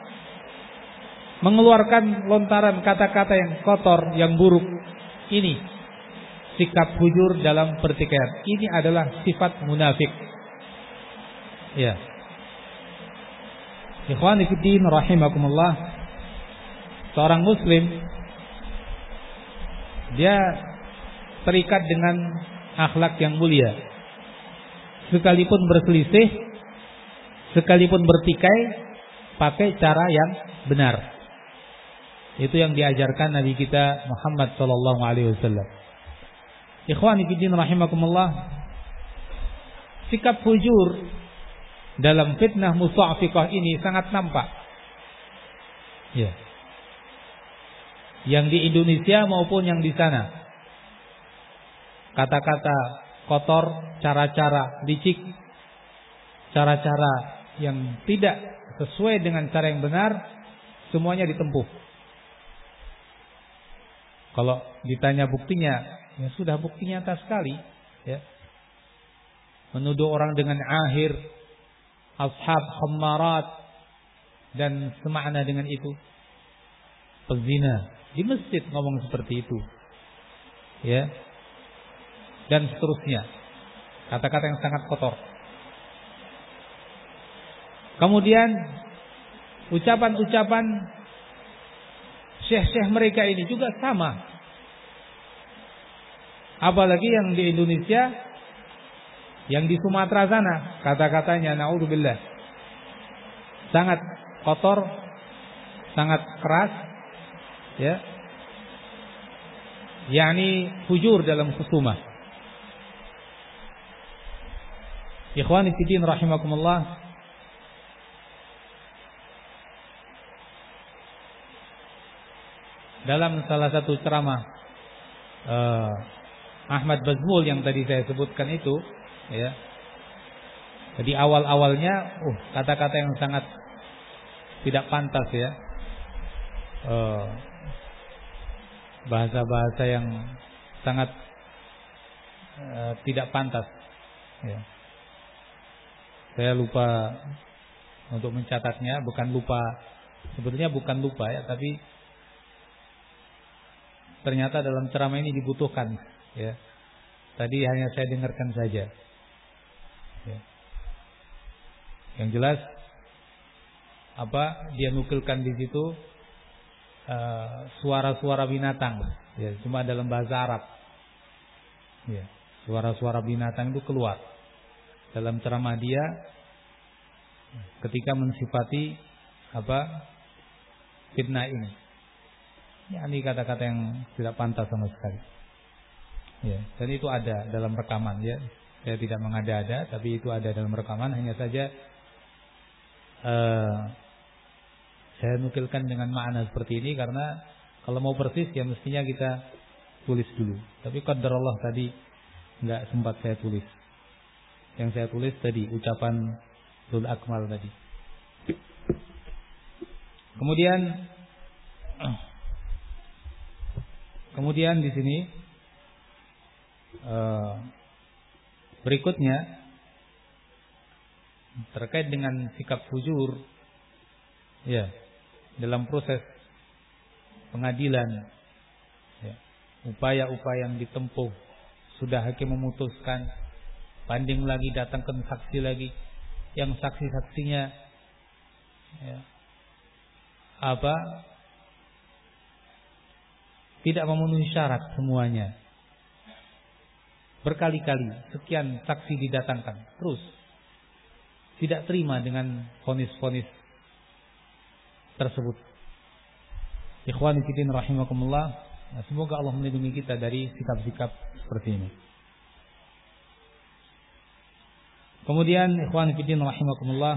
mengeluarkan lontaran kata-kata yang kotor, yang buruk. Ini sikap fujur dalam pertikaian. Ini adalah sifat munafik. Ya. Ikhwani fiddin rahimakumullah, seorang muslim dia terikat dengan akhlak yang mulia. Sekalipun berselisih, sekalipun bertikai, pakai cara yang benar. Itu yang diajarkan Nabi kita Muhammad sallallahu alaihi wasallam. Ikhwani fiddin rahimakumullah, sikap fujur dalam fitnah musa'fiqah ini sangat nampak. Ya. Yang di Indonesia maupun yang di sana. Kata-kata kotor, cara-cara licik, cara-cara yang tidak sesuai dengan cara yang benar, semuanya ditempuh. Kalau ditanya buktinya, ya sudah buktinya nyata sekali, ya. Menuduh orang dengan ahir, ashab khammarat, dan semakna dengan itu. Pezina di masjid ngomong seperti itu, ya, dan seterusnya. Kata-kata yang sangat kotor. Kemudian ucapan-ucapan syekh-syekh mereka ini juga sama. Apalagi yang di Indonesia, yang di Sumatera sana, kata-katanya naudzubillah sangat kotor, sangat keras, ya, yakni fujur dalam khusumah. Ikhwani fillah rahimakumullah, dalam salah satu ceramah uh, Ahmad Bazmul yang tadi saya sebutkan itu, ya, jadi awal-awalnya, uh, kata-kata yang sangat tidak pantas, ya, uh, bahasa-bahasa yang sangat uh, tidak pantas, ya. Saya lupa untuk mencatatnya, bukan lupa, sebetulnya bukan lupa, ya, tapi ternyata dalam ceramah ini dibutuhkan, ya. Tadi hanya saya dengarkan saja, ya. Yang jelas apa dia nukilkan di situ uh, suara-suara binatang, ya, cuma dalam bahasa Arab, ya. Suara-suara binatang itu keluar dalam ceramah dia ketika mensifati apa fitnah ini. Ya, ini kata-kata yang tidak pantas sama sekali. Ya, dan itu ada dalam rekaman, ya. Saya tidak mengada-ada, tapi itu ada dalam rekaman. Hanya saja uh, saya nukilkan dengan makna seperti ini karena kalau mau persis ya mestinya kita tulis dulu. Tapi qadarullah tadi enggak sempat saya tulis. Yang saya tulis tadi ucapan Dhul Akmal tadi. Kemudian Kemudian di sini uh, berikutnya terkait dengan sikap fujur, ya, dalam proses pengadilan, ya, upaya-upaya yang ditempuh, sudah hakim memutuskan, banding lagi, datangkan saksi lagi, yang saksi-saksinya, ya, apa? Tidak memenuhi syarat semuanya. Berkali-kali sekian saksi didatangkan, terus tidak terima dengan vonis-vonis tersebut. Ikhwani fillah rahimakumullah, semoga Allah melindungi kita dari sikap-sikap seperti ini. Kemudian ikhwani fillah rahimakumullah,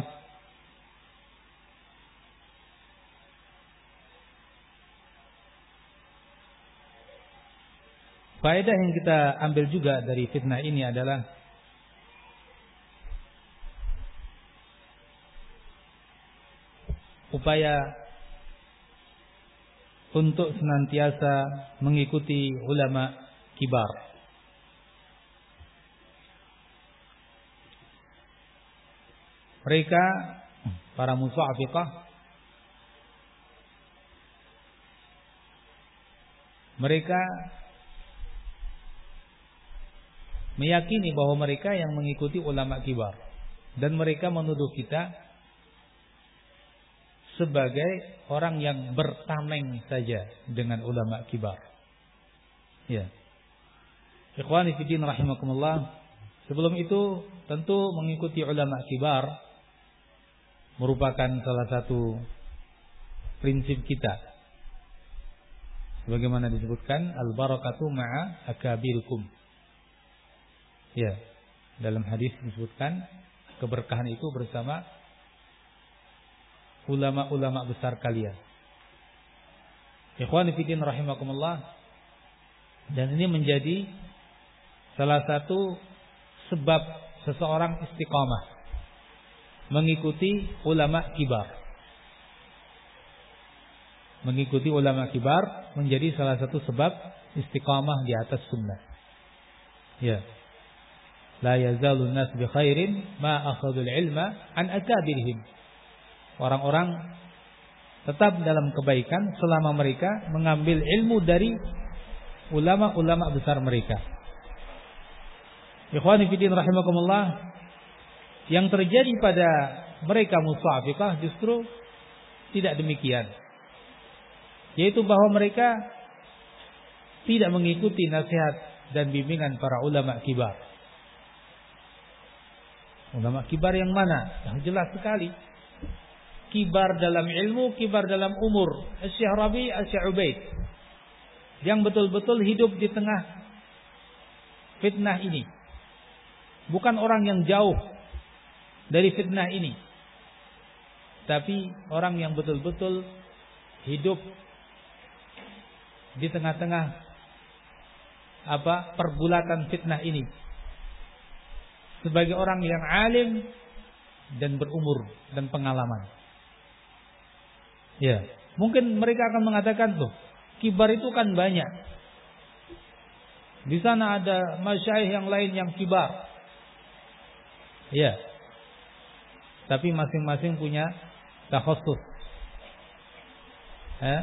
faedah yang kita ambil juga dari fitnah ini adalah upaya untuk senantiasa mengikuti ulama kibar. Mereka para musafiqah, mereka meyakini bahwa mereka yang mengikuti ulama kibar, dan mereka menuduh kita sebagai orang yang bertameng saja dengan ulama kibar. Ya. Ikhwani fillah rahimakumullah, sebelum itu tentu mengikuti ulama kibar merupakan salah satu prinsip kita. Sebagaimana disebutkan, al-barakatu ma'a akabirikum. Ya, dalam hadis disebutkan keberkahan itu bersama ulama-ulama besar kalian. Ikhwani fillah rahimakumullah, dan ini menjadi salah satu sebab seseorang istiqamah mengikuti ulama kibar. Mengikuti ulama kibar menjadi salah satu sebab istiqamah di atas sunnah. Ya. La yazalun nas bi khairin ma akhadul ilma an akabirihim. Orang-orang tetap dalam kebaikan selama mereka mengambil ilmu dari ulama-ulama besar mereka. Ikhwani fillah rahimakumullah, yang terjadi pada mereka musafiqah justru tidak demikian. Yaitu bahwa mereka tidak mengikuti nasihat dan bimbingan para ulama kibar. Ulama kibar yang mana? Yang jelas sekali. Kibar dalam ilmu, kibar dalam umur. Asy-Syaikh Rabi', Asy-Syaikh Ubaid. Yang betul-betul hidup di tengah fitnah ini. Bukan orang yang jauh dari fitnah ini. Tapi orang yang betul-betul hidup di tengah-tengah apa pergulatan fitnah ini, sebagai orang yang alim dan berumur dan pengalaman. Ya, mungkin mereka akan mengatakan, tuh, kibar itu kan banyak. Di sana ada masyayikh yang lain yang kibar. Ya. Tapi masing-masing punya takhassus. Eh?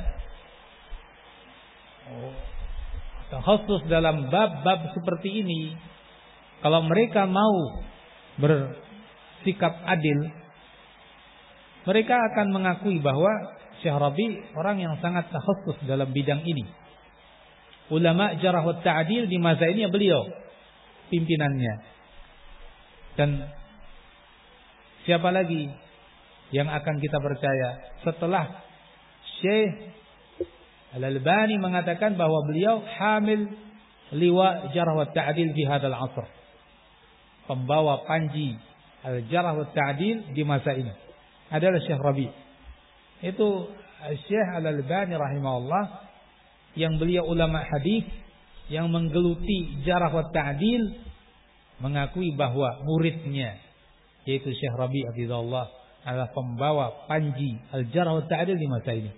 Oh. Takhassus dalam bab-bab seperti ini, kalau mereka mau bersikap adil, mereka akan mengakui bahwa Syekh Rabi orang yang sangat takhassus dalam bidang ini. Ulama jarh wa ta'dil di masa ini ya beliau pimpinannya. Dan siapa lagi yang akan kita percaya setelah Syekh Al-Albani mengatakan bahwa beliau hamil liwa jarh wa ta'dil di hadzal asr, pembawa panji al-jarh wa ta'dil di masa ini adalah Syekh Rabi. Itu Syekh Al-Albani rahimahullah, yang beliau ulama hadis yang menggeluti jarh wa ta'dil, mengakui bahwa muridnya yaitu Syekh Rabi hafizahullah adalah pembawa panji al-jarh wa ta'dil di masa ini.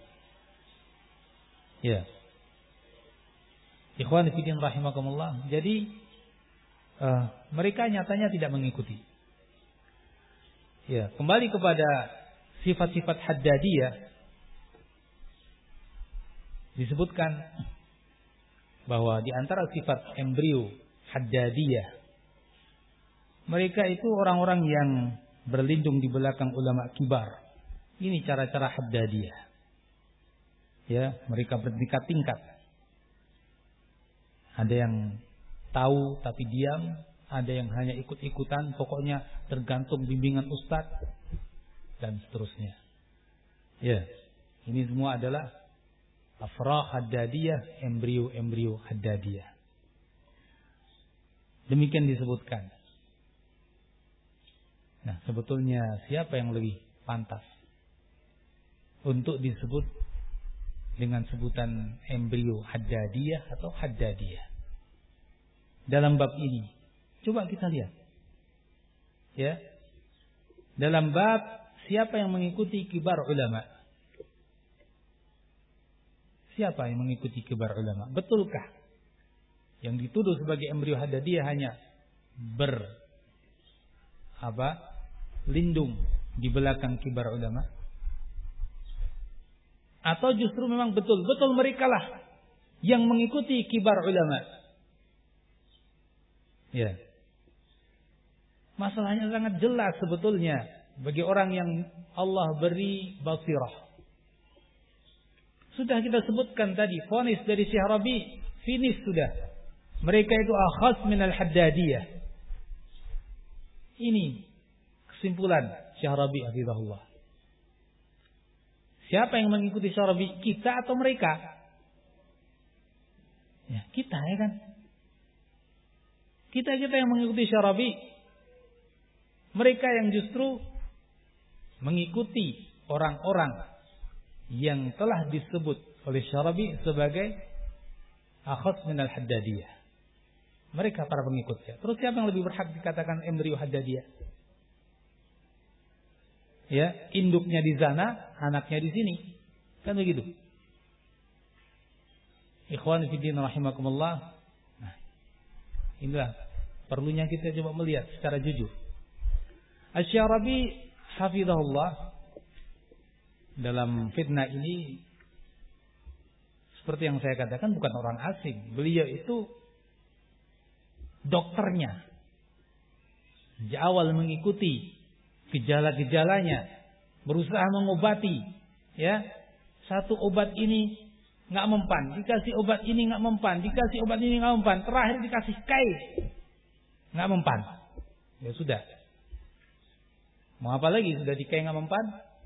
Ya. Ikhwan fillah rahimakumullah. Jadi uh, mereka nyatanya tidak mengikuti. Ya, kembali kepada sifat-sifat Haddadiyah, disebutkan bahwa di antara sifat embrio Haddadiyah, mereka itu orang-orang yang berlindung di belakang ulama kibar. Ini cara-cara Haddadiyah. Ya, mereka bertingkat-tingkat. Ada yang tahu tapi diam, ada yang hanya ikut-ikutan, pokoknya tergantung bimbingan ustaz dan seterusnya. Ya, ini semua adalah afrah Haddadiyah, embrio-embrio Haddadiyah. Demikian disebutkan. Nah, sebetulnya siapa yang lebih pantas untuk disebut dengan sebutan embrio Haddadiyah atau Haddadiyah dalam bab ini? Coba kita lihat. Ya. Dalam bab siapa yang mengikuti kibar ulama? Siapa yang mengikuti kibar ulama? Betulkah yang dituduh sebagai embrio Haddadiyah hanya ber apa? lindung di belakang kibar ulama? Atau justru memang betul-betul merekalah yang mengikuti kibar ulama? Ya. Masalahnya sangat jelas sebetulnya bagi orang yang Allah beri basirah. Sudah kita sebutkan tadi, vonis dari Syekh Rabi finish sudah. Mereka itu akhas minal Haddadiyah. Ini kesimpulan Syekh Rabi hafizahullah. Siapa yang mengikuti Syekh Rabi? Kita atau mereka? Ya, kita ya kan. Kita-kita yang mengikuti Syekh Rabi. Mereka yang justru mengikuti orang-orang yang telah disebut oleh Syekh Rabi sebagai akhas minal Haddadiyah. Mereka para pengikutnya. Terus siapa yang lebih berhak dikatakan embrio Haddadiyah? Ya, induknya di sana, anaknya di sini. Kan begitu. Ikhwan fillah rahimakumullah. Nah, inilah perlunya kita coba melihat secara jujur. Asy-Syarabi hafizahullah dalam fitnah ini, seperti yang saya katakan, bukan orang asing. Beliau itu dokternya. Sejak awal mengikuti gejala-gejalanya, berusaha mengobati. Ya, satu obat ini nggak mempan, dikasih obat ini nggak mempan, dikasih obat ini nggak mempan, terakhir dikasih kai, nggak mempan. Ya sudah. Mau apa lagi, sudah dikai nggak mempan?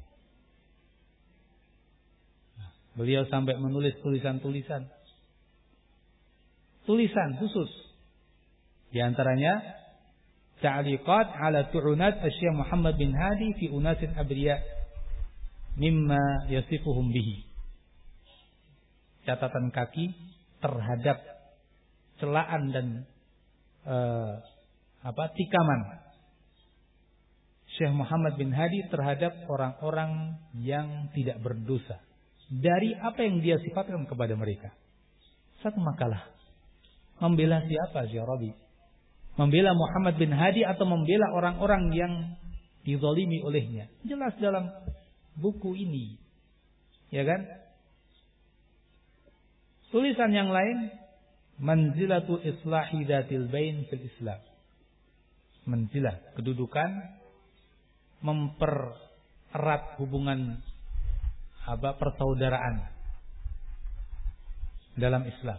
Beliau sampai menulis tulisan-tulisan, tulisan khusus. Di antaranya ta'liqat ala tu'unat Asy-Syaikh Muhammad bin Hadi fi unasin abriya mimma yasifuhum bihi. Catatan kaki terhadap celaan dan uh, apa tikaman Syekh Muhammad bin Hadi terhadap orang-orang yang tidak berdosa dari apa yang dia sifatkan kepada mereka. Satu makalah. Membela siapa Syekh Rabi? Membela Muhammad bin Hadi atau membela orang-orang yang dizalimi olehnya? Jelas dalam buku ini. Ya kan? Tulisan yang lain, manzilatu islahi dzatil bain fil Islam. Manzilah, kedudukan mempererat hubungan apa persaudaraan dalam Islam.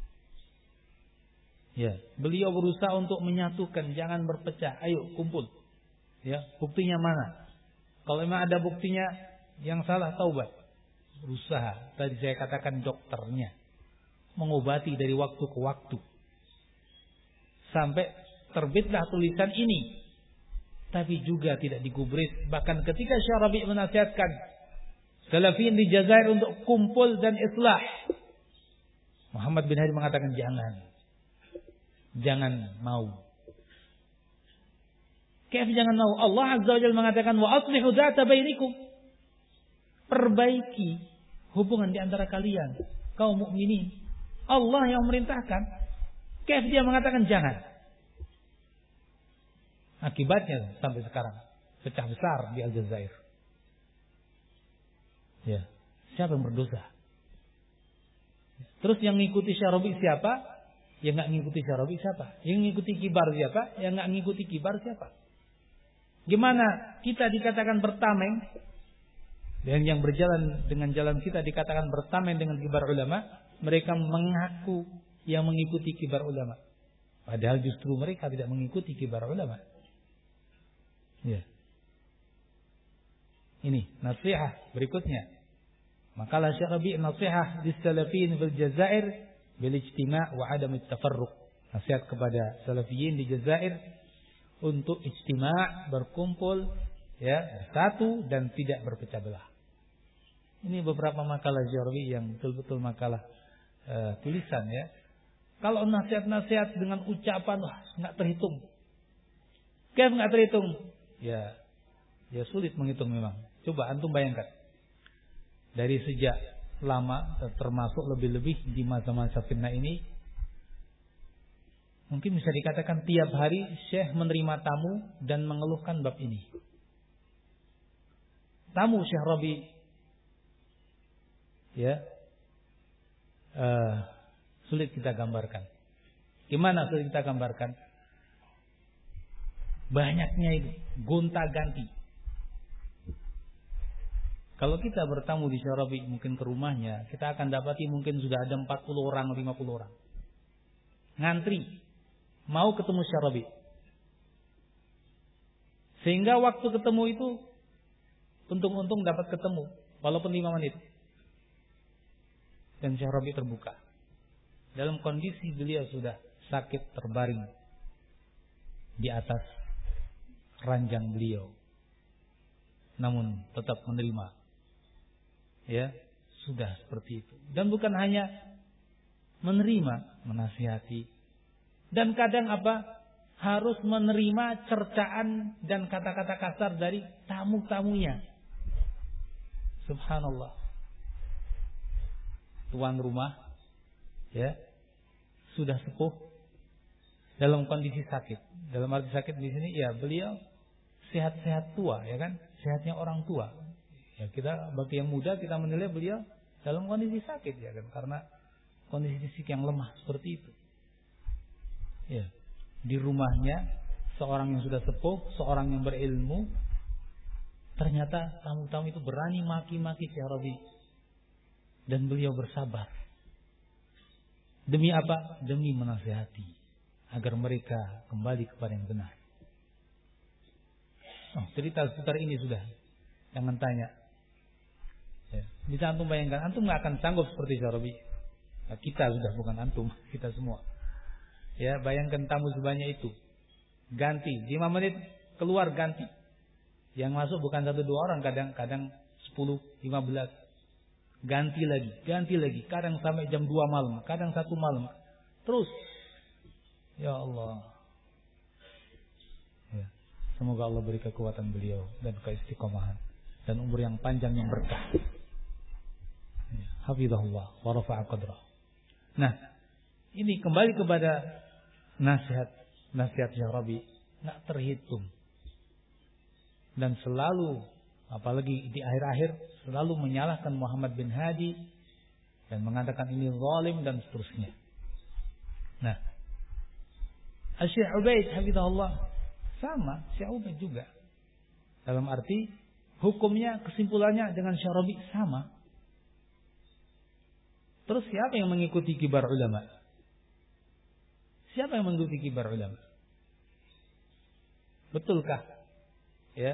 Ya, beliau berusaha untuk menyatukan, jangan berpecah. Ayo kumpul. Ya, buktinya mana? Kalau memang ada buktinya yang salah, taubat. Berusaha. Tadi saya katakan dokternya mengobati dari waktu ke waktu. Sampai terbitlah tulisan ini. Tapi juga tidak digubris. Bahkan ketika Syekh Rabi' menasihatkan Salafiyin di Jazair untuk kumpul dan islah, Muhammad bin Hadi mengatakan jangan. Jangan mau. Kaif jangan mau? Allah Azza wa Jalla mengatakan wa aslihu dzata bainikum. Perbaiki hubungan di antara kalian, kaum mukminin. Allah yang memerintahkan. Kaif dia mengatakan jangan. Akibatnya sampai sekarang pecah besar di Aljazair. Ya, siapa yang berdosa? Terus yang mengikuti Syekh Rabi' siapa? Yang enggak mengikuti Syekh Rabi' siapa? Yang mengikuti kibar siapa? Yang enggak mengikuti kibar siapa? Gimana kita dikatakan bertameng dan yang berjalan dengan jalan kita dikatakan bertameng dengan kibar ulama, mereka mengaku yang mengikuti kibar ulama. Padahal justru mereka tidak mengikuti kibar ulama. Ya. Ini nasihat berikutnya. Makalah Syekh Rabi' nasihat lis-salafiyin fil Jazair bil ijtima' wa adam at-tafarruq. Nasihat kepada salafiyin di Jazair untuk ijtima', berkumpul, ya, bersatu dan tidak berpecah belah. Ini beberapa makalah Syekh Rabi' yang betul-betul makalah uh, tulisan ya. Kalau nasihat-nasihat dengan ucapan wah enggak terhitung. Kenapa enggak terhitung? Ya, ya sulit menghitung memang. Coba antum bayangkan. Dari sejak lama termasuk lebih-lebih di masa-masa fitnah ini, mungkin bisa dikatakan tiap hari Syekh menerima tamu dan mengeluhkan bab ini. Tamu Syekh Rabi' ya. Uh, sulit kita gambarkan. Gimana sulit kita gambarkan? Banyaknya itu gonta-ganti. Kalau kita bertamu di Syekh Rabi' mungkin ke rumahnya, kita akan dapati mungkin sudah ada empat puluh orang, lima puluh orang. Ngantri mau ketemu Syekh Rabi'. Sehingga waktu ketemu itu untung-untung dapat ketemu walaupun lima menit. Dan Syekh Rabi' terbuka. Dalam kondisi beliau sudah sakit terbaring di atas ranjang beliau, namun tetap menerima. Ya, sudah seperti itu. Dan bukan hanya menerima, menasihati. Dan kadang apa? Harus menerima cercaan dan kata-kata kasar dari tamu-tamunya. Subhanallah. Tuan rumah, ya, sudah sepuh dalam kondisi sakit. Dalam arti sakit di sini, ya beliau sehat-sehat tua, ya kan? Sehatnya orang tua. Ya kita bagi yang muda kita menilai beliau dalam kondisi sakit, ya kan? Karena kondisi fisik yang lemah seperti itu. Ya, di rumahnya seorang yang sudah sepuh, seorang yang berilmu, ternyata tamu-tamu itu berani maki-maki Syekh Rabi'. Dan beliau bersabar. Demi apa? Demi menasihati agar mereka kembali kepada yang benar. Oh, cerita seputar ini sudah. Jangan tanya. Ya. Bisa antum bayangkan, antum nggak akan sanggup seperti Syekh Rabi'. Nah, kita sudah bukan antum, kita semua. Ya, bayangkan tamu sebanyak itu. ganti. lima menit keluar ganti. Yang masuk bukan satu dua orang, kadang-kadang sepuluh, lima belas. Ganti lagi, ganti lagi. Kadang sampai jam dua malam, kadang satu malam. Terus. Ya Allah. Ya. Semoga Allah beri kekuatan beliau dan keistiqomahan dan umur yang panjang yang berkah. Ya. Hafizahullah wa rafa'a qadrah. Nah, ini kembali kepada nasihat nasihat Syekh Rabi, enggak terhitung. Dan selalu, apalagi di akhir-akhir, selalu menyalahkan Muhammad bin Hadi dan mengatakan ini zalim dan seterusnya. Nah, Syekh Ubaid hafizahullah sama, Syekh Ubaid juga. Dalam arti hukumnya, kesimpulannya dengan Syekh Rabi sama. Terus siapa yang mengikuti kibar ulama? Siapa yang mengikuti kibar ulama? Betulkah ya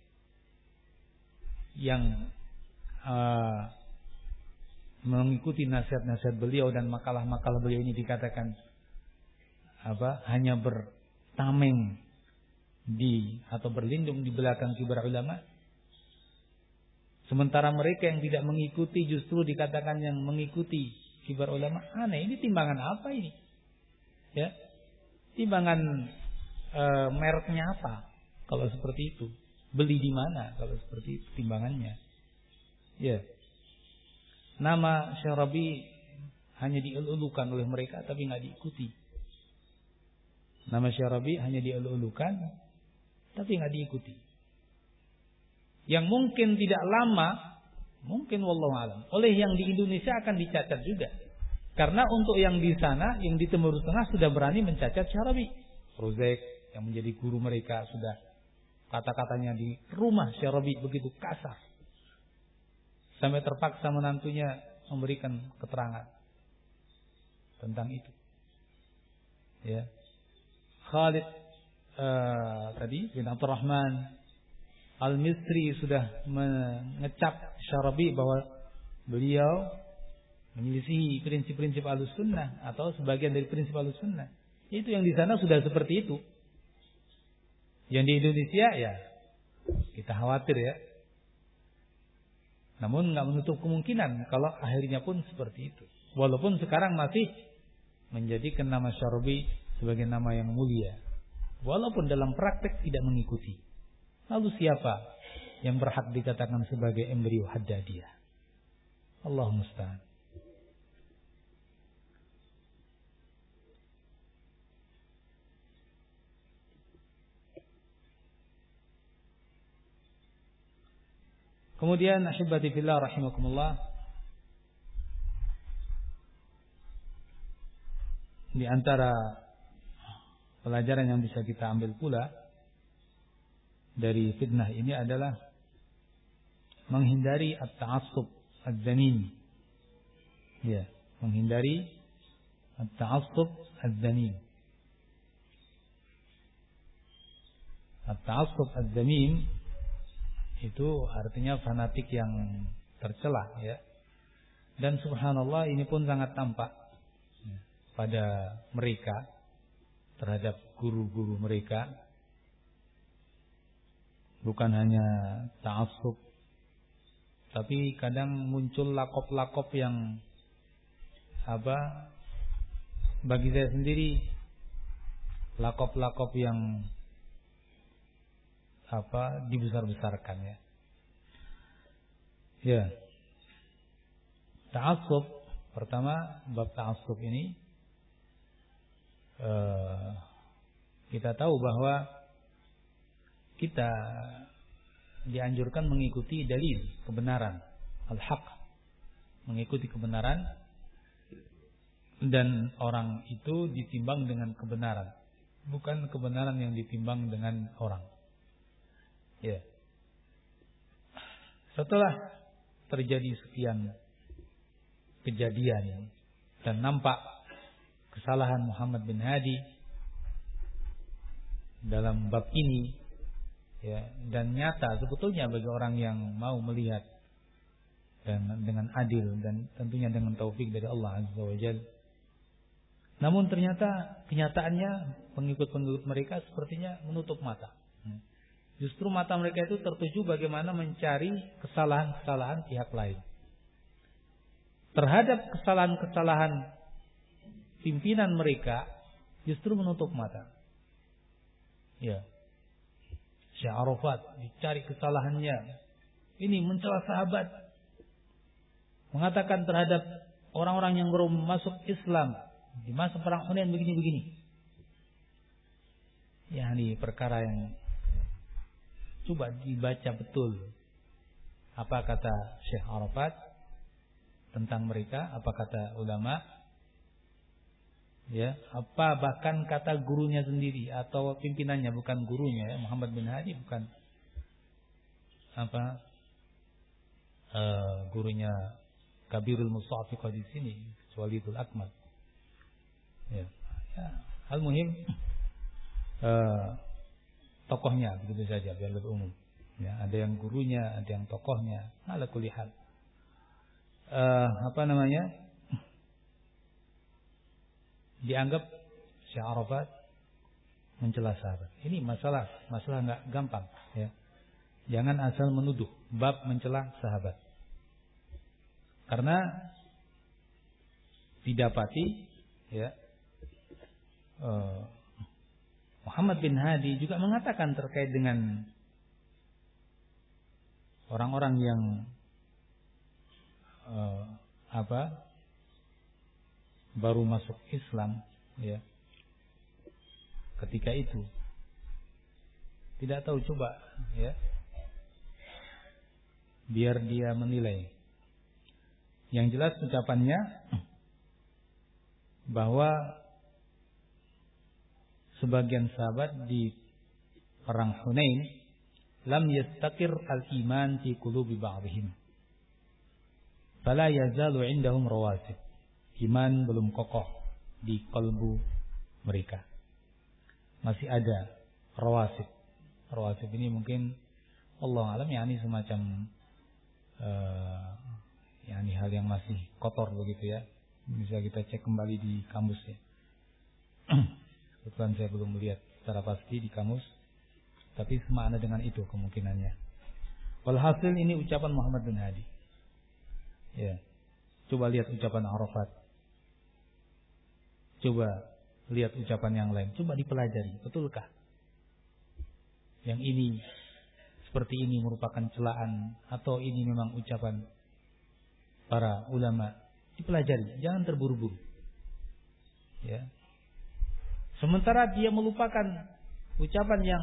yang uh, mengikuti nasihat-nasihat beliau dan makalah-makalah beliau ini dikatakan apa? Hanya bertameng di atau berlindung di belakang kibar ulama? Sementara mereka yang tidak mengikuti justru dikatakan yang mengikuti kibar ulama. Aneh, ini timbangan apa ini? Ya, timbangan e, mereknya apa? Kalau seperti itu, beli di mana? Kalau seperti itu timbangannya. Ya, nama Syekh Rabi hanya dielulukan oleh mereka, tapi nggak diikuti. Nama Syekh Rabi hanya dielulukan, tapi nggak diikuti. Yang mungkin tidak lama, mungkin wallahu alam, oleh yang di Indonesia akan dicacat juga. Karena untuk yang di sana, yang di Timur Tengah sudah berani mencacat Syekh Rabi. Rozek yang menjadi guru mereka sudah kata-katanya di rumah Syekh Rabi begitu kasar. Sampai terpaksa menantunya memberikan keterangan tentang itu. Ya. Khalid uh, tadi bin Abdurrahman Al-Misri sudah mengecap Syekh Rabi bahwa beliau menyelisihi prinsip-prinsip Ahlussunnah atau sebagian dari prinsip Ahlussunnah. Itu yang di sana sudah seperti itu. Yang di Indonesia ya kita khawatir ya. Namun nggak menutup kemungkinan kalau akhirnya pun seperti itu. Walaupun sekarang masih menjadikan nama Syekh Rabi sebagai nama yang mulia. Walaupun dalam praktek tidak mengikuti. Lalu siapa yang berhak dikatakan sebagai embrio Haddadiyah? Allah musta'an. Kemudian ahibati fillah rahimakumullah, di antara pelajaran yang bisa kita ambil pula dari fitnah ini adalah menghindari at-ta'assub az-zanim. Ya, menghindari at-ta'assub az-zanim. At-ta'assub az-zanim itu artinya fanatik yang tercela ya. Dan subhanallah ini pun sangat tampak ya, pada mereka terhadap guru-guru mereka. Bukan hanya ta'assub, tapi kadang muncul lakop-lakop yang apa? Bagi saya sendiri lakop-lakop yang apa dibesar-besarkan ya. Ya. Ta'assub, pertama bab ta'assub ini eh, kita tahu bahwa kita dianjurkan mengikuti dalil kebenaran, al-haq, mengikuti kebenaran, dan orang itu ditimbang dengan kebenaran, bukan kebenaran yang ditimbang dengan orang. Ya. Setelah terjadi sekian kejadian dan nampak kesalahan Muhammad bin Hadi dalam bab ini, ya, dan nyata sebetulnya bagi orang yang mau melihat dan dengan adil dan tentunya dengan taufik dari Allah Azza wa Jalla, Namun ternyata kenyataannya pengikut-pengikut mereka sepertinya menutup mata. Justru mata mereka itu tertuju bagaimana mencari kesalahan-kesalahan pihak lain. Terhadap kesalahan-kesalahan pimpinan mereka justru menutup mata. Ya. Syekh Arafat dicari kesalahannya. Ini mencela sahabat. Mengatakan terhadap orang-orang yang baru masuk Islam di masa perang Hunain begini-begini. Ya, ini perkara yang coba dibaca betul. Apa kata Syekh Arafat tentang mereka? Apa kata ulama? Ya, apa bahkan kata gurunya sendiri atau pimpinannya, bukan gurunya ya, Muhammad bin Hadi, bukan apa uh, gurunya Kabirul Musafiqah di sini, Walidul Akmal. Ya, ya al-muhim uh, tokohnya begitu saja biar lebih umum. Ya, ada yang gurunya, ada yang tokohnya, ala kulli hal. Uh, apa namanya? Dianggap Syekh Arafat mencela sahabat. Ini masalah, masalah enggak gampang ya. Jangan asal menuduh bab mencela sahabat. Karena didapati ya uh, Muhammad bin Hadi juga mengatakan terkait dengan orang-orang yang uh, apa baru masuk Islam ya. Ketika itu tidak tahu, coba ya biar dia menilai. Yang jelas ucapannya bahwa sebagian sahabat di perang Hunain lam yastaqir al-iman fi qulubi ba'dihim fala yazalu 'indahum rawasib. Iman belum kokoh di kalbu mereka. Masih ada rawasib. Rawasib ini mungkin Allah alam ya ini semacam uh, ya ini hal yang masih kotor begitu ya. Bisa kita cek kembali di kamus ya. Kebetulan saya belum melihat secara pasti di kamus, tapi semakna dengan itu kemungkinannya. Walhasil ini ucapan Muhammad bin Hadi. Ya. Coba lihat ucapan Arafat. Coba lihat ucapan yang lain. Coba dipelajari. Betulkah yang ini seperti ini merupakan celaan atau ini memang ucapan para ulama? Dipelajari. Jangan terburu-buru. Ya. Sementara dia melupakan ucapan yang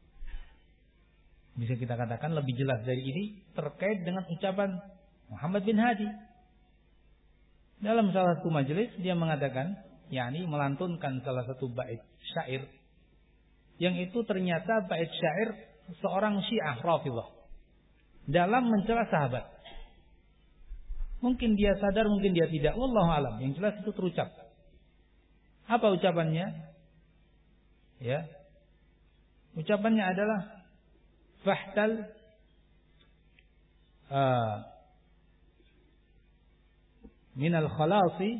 bisa kita katakan lebih jelas dari ini terkait dengan ucapan Muhammad bin Hadi. Dalam salah satu majelis dia mengatakan, yakni melantunkan salah satu bait syair yang itu ternyata bait syair seorang Syiah Rafidhah dalam mencela sahabat. Mungkin dia sadar, mungkin dia tidak, wallahu alam. Yang jelas itu terucap. Apa ucapannya? Ya. Ucapannya adalah fahtal uh, minal khalasi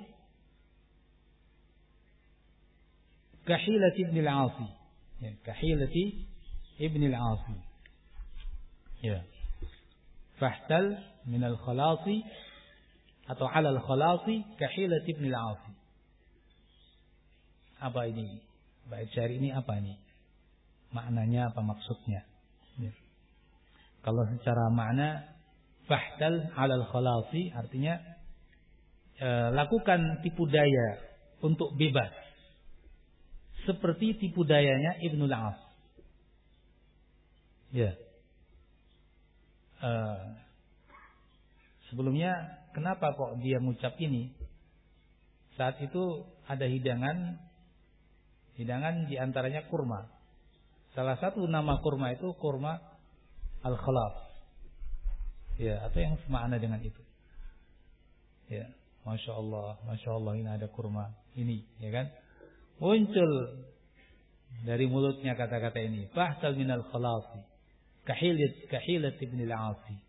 kahilati ibn al-Asi. Ya, kahilati ibn al-Asi. Ya. Fahtal minal khalasi atau alal khalasi kahilati ibn al-Asi. Apa ini? Bait syair ini apa ini? Maknanya apa, maksudnya? Ya. Kalau secara makna fahtal alal khalasi artinya e, lakukan tipu daya untuk bebas seperti tipu dayanya Ibnul As. Ya. E, sebelumnya kenapa kok dia mengucap ini? Saat itu ada hidangan Hidangan diantaranya kurma. Salah satu nama kurma itu kurma al-khalaf. Ya, atau yang semakna dengan itu. Ya, Masya Allah, Masya Allah, ini ada kurma ini, ya kan? Muncul dari mulutnya kata-kata ini. Fahtal minal khalafi kahilat kahilat ibn al-Asi.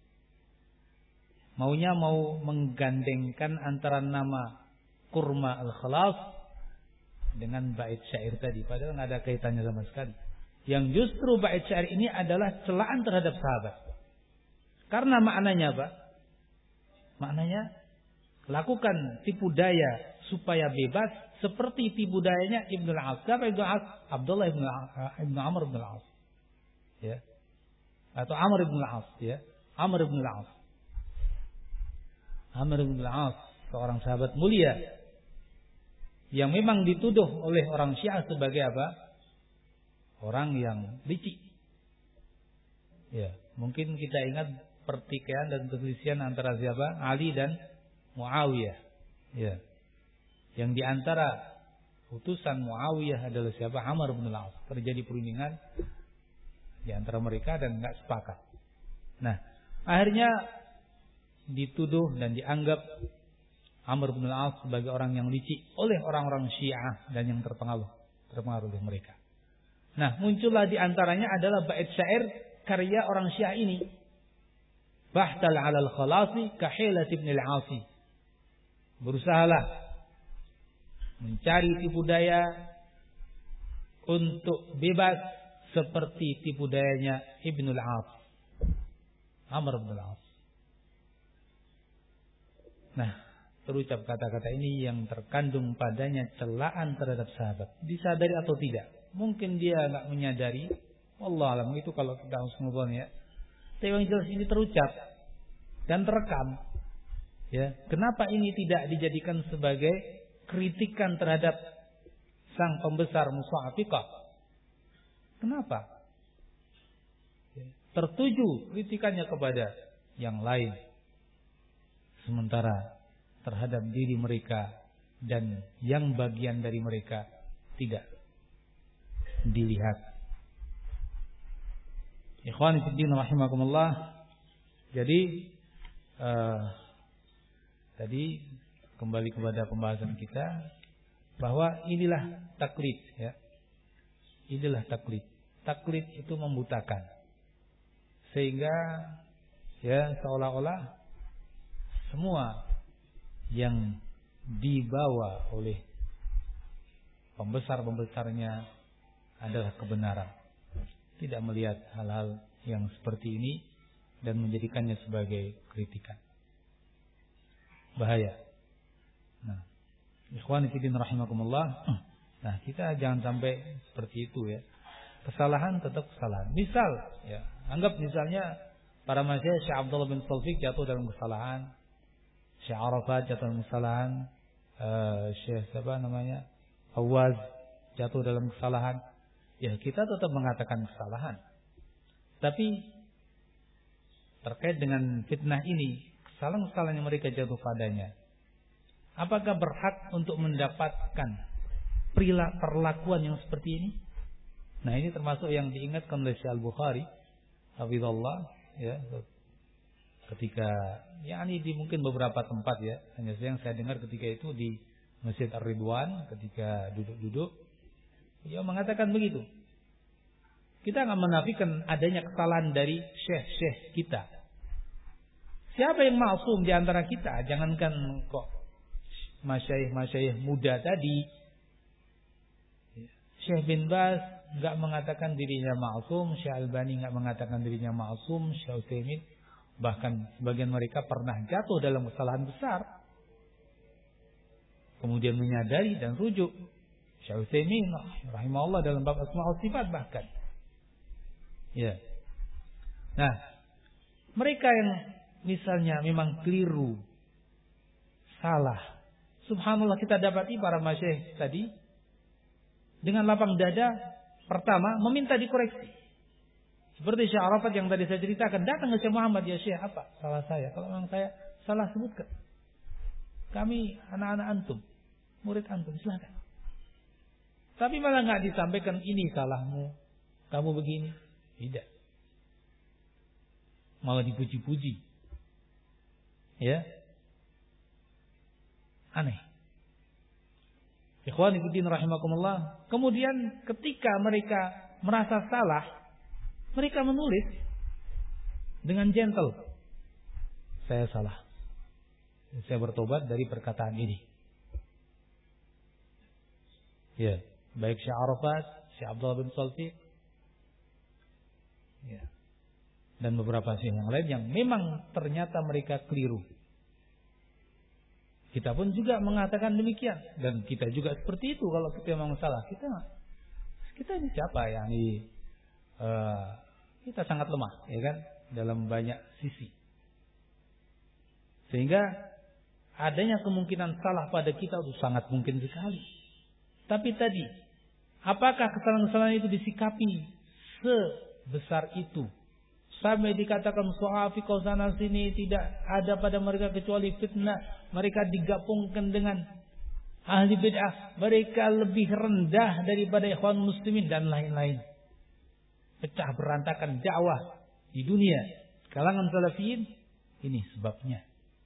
Maunya mau menggandengkan antara nama kurma al-khalaf dengan bait syair tadi, padahal nggak ada kaitannya sama sekali. Yang justru bait syair ini adalah celaan terhadap sahabat. Karena maknanya apa? Maknanya lakukan tipu daya supaya bebas seperti tipu dayanya Ibnu al-As. Siapa Ibnu al-As? Abdullah Ibnu Ibnu Amr Ibnu al-As. Ya. Atau Amr Ibnu al-As, ya. Amr Ibnu al-As. Amr Ibnu al-As, seorang sahabat mulia yang memang dituduh oleh orang Syiah sebagai apa? Orang yang licik. Ya, mungkin kita ingat pertikaian dan perselisihan antara siapa? Ali dan Muawiyah. Ya. Yang di antara utusan Muawiyah adalah siapa? Amr bin al-As. Terjadi perundingan di antara mereka dan enggak sepakat. Nah, akhirnya dituduh dan dianggap Amr bin al-As sebagai orang yang licik oleh orang-orang Syiah dan yang terpengaruh terpengaruh oleh mereka. Nah, muncullah di antaranya adalah bait syair karya orang Syiah ini. Bahtal 'alal khalasi ka hilat ibn al-Asi. Berusahalah mencari tipu daya untuk bebas seperti tipu dayanya Ibnu al-As. Amr bin al-As. Nah, terucap kata-kata ini yang terkandung padanya celaan terhadap sahabat. Disadari atau tidak? Mungkin dia enggak menyadari. Wallah alam, itu kalau kita harus ngomong ya. Tapi yang jelas ini terucap dan terekam. Ya, kenapa ini tidak dijadikan sebagai kritikan terhadap sang pembesar Musafiqah? Kenapa? Ya, tertuju kritikannya kepada yang lain. Sementara terhadap diri mereka dan yang bagian dari mereka tidak dilihat. Ikhwani fi din rahimakumullah. Jadi uh, tadi kembali kepada pembahasan kita bahwa inilah taklid, ya. Inilah taklid. Taklid itu membutakan. Sehingga ya seolah-olah semua yang dibawa oleh pembesar-pembesarnya adalah kebenaran. Tidak melihat hal-hal yang seperti ini dan menjadikannya sebagai kritikan. Bahaya. Nah, ikhwani fillah rahimakumullah. Nah, kita jangan sampai seperti itu ya. Kesalahan tetap kesalahan. Misal, ya, anggap misalnya para masyayikh Syekh Abdullah bin Taufik jatuh dalam kesalahan, Syekh Arafat jatuh dalam kesalahan, uh, Syekh siapa namanya? Awaz jatuh dalam kesalahan. Ya, kita tetap mengatakan kesalahan. Tapi terkait dengan fitnah ini, kesalahan-kesalahan yang mereka jatuh padanya, apakah berhak untuk mendapatkan perlakuan yang seperti ini? Nah, ini termasuk yang diingatkan oleh Syekh Al-Bukhari hafizallah, ya, ketika yakni di mungkin beberapa tempat ya, hanya yang saya dengar ketika itu di Masjid Ar-Ridwan ketika duduk-duduk, dia mengatakan begitu. Kita enggak menafikan adanya kesalahan dari syekh-syekh kita. Siapa yang maksum di antara kita? Jangankan kok masyayikh-masyayikh muda tadi. Syekh bin Baz enggak mengatakan dirinya maksum, Syekh Albani enggak mengatakan dirinya maksum, Syekh Utsaimin bahkan sebagian mereka pernah jatuh dalam kesalahan besar. Kemudian menyadari dan rujuk. Syekh Utsaimin rahimahullah dalam bab asma wa sifat bahkan. Ya. Nah, mereka yang misalnya memang keliru, salah. Subhanallah, kita dapati para masyayikh tadi dengan lapang dada pertama meminta dikoreksi. Seperti Syekh Arafat yang tadi saya ceritakan, datang ke Syekh Muhammad, ya Syekh, apa salah saya? Kalau memang saya salah, sebutkan. Kami anak-anak antum, murid antum, silakan. Tapi malah nggak disampaikan, ini salahmu, kamu begini. Tidak. Malah dipuji-puji. Ya. Aneh. Ikhwani fillah rahimakumullah. Kemudian ketika mereka merasa salah, mereka menulis dengan gentle. Saya salah. Saya bertobat dari perkataan ini. Ya, baik Syekh Arafat, Syekh Abdullah bin Salfiq, ya, dan beberapa syekh yang lain yang memang ternyata mereka keliru. Kita pun juga mengatakan demikian, dan kita juga seperti itu kalau kita memang salah. Kita kita ini siapa yang di uh, kita sangat lemah, ya kan, dalam banyak sisi. Sehingga adanya kemungkinan salah pada kita itu sangat mungkin sekali. Tapi tadi, apakah kesalahan-kesalahan itu disikapi sebesar itu? Sampai dikatakan su'afi kau sana sini tidak ada pada mereka kecuali fitnah. Mereka digabungkan dengan ahli bid'ah. Mereka lebih rendah daripada ikhwan muslimin dan lain-lain. Pecah berantakan dakwah di dunia. Kalangan salafiyin, ini sebabnya.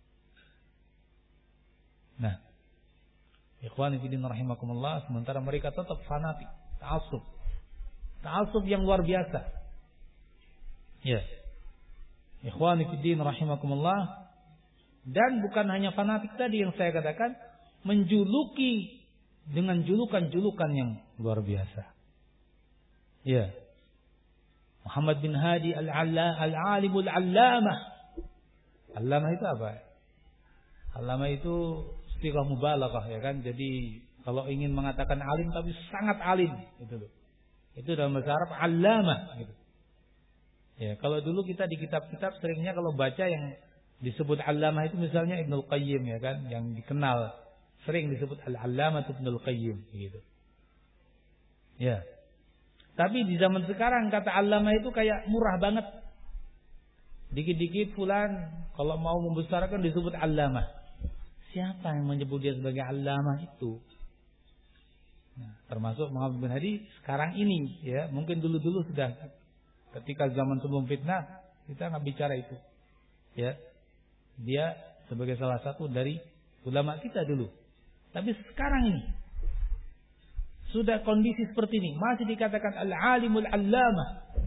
Nah, ikhwan fillah rahimakumullah, sementara mereka tetap fanatik, ta'assub. Ta'assub yang luar biasa. Ya. Ikhwan fillah rahimakumullah, dan bukan hanya fanatik tadi yang saya katakan, menjuluki dengan julukan-julukan yang luar biasa. Ya. Muhammad bin Hadi al-Alimul Allamah. Allamah itu apa? Allamah itu istilah mubalaghah, ya kan. Jadi kalau ingin mengatakan alim tapi sangat alim, itu loh. Itu dalam bahasa Arab allamah gitu. Ya, kalau dulu kita di kitab-kitab seringnya kalau baca yang disebut allamah itu misalnya Ibnul Qayyim, ya kan, yang dikenal sering disebut al-allamah Ibnul Qayyim gitu. Ya. Tapi di zaman sekarang kata allamah itu kayak murah banget. Dikit-dikit fulan kalau mau membesarkan disebut allamah. Siapa yang menyebut dia sebagai allamah itu? Nah, termasuk Muhammad bin Hadi sekarang ini, ya, mungkin dulu-dulu sudah, ketika zaman sebelum fitnah kita nggak bicara itu, ya, dia sebagai salah satu dari ulama kita dulu. Tapi sekarang ini sudah kondisi seperti ini, masih dikatakan al-alimul allamah.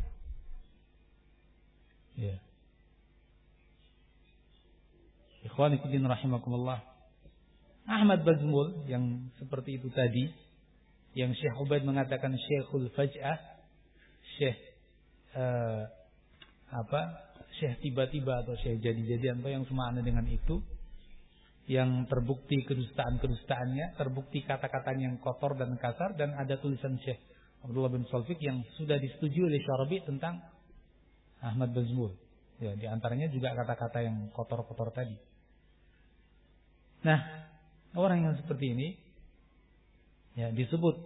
Ya. Ikhwani fillah rahimakumullah. Ahmad Bazmul yang seperti itu tadi, yang Syekh Ubaid mengatakan Syekhul Faj'ah, Syekh uh, apa? Syekh tiba-tiba atau Syekh jadi-jadian atau yang semakna dengan itu, yang terbukti kedustaan-kedustaannya, terbukti kata-katanya yang kotor dan kasar, dan ada tulisan Syekh Abdullah bin Salfiq yang sudah disetujui oleh Syarabi tentang Ahmad Bazmul. Ya, di antaranya juga kata-kata yang kotor-kotor tadi. Nah, orang yang seperti ini ya disebut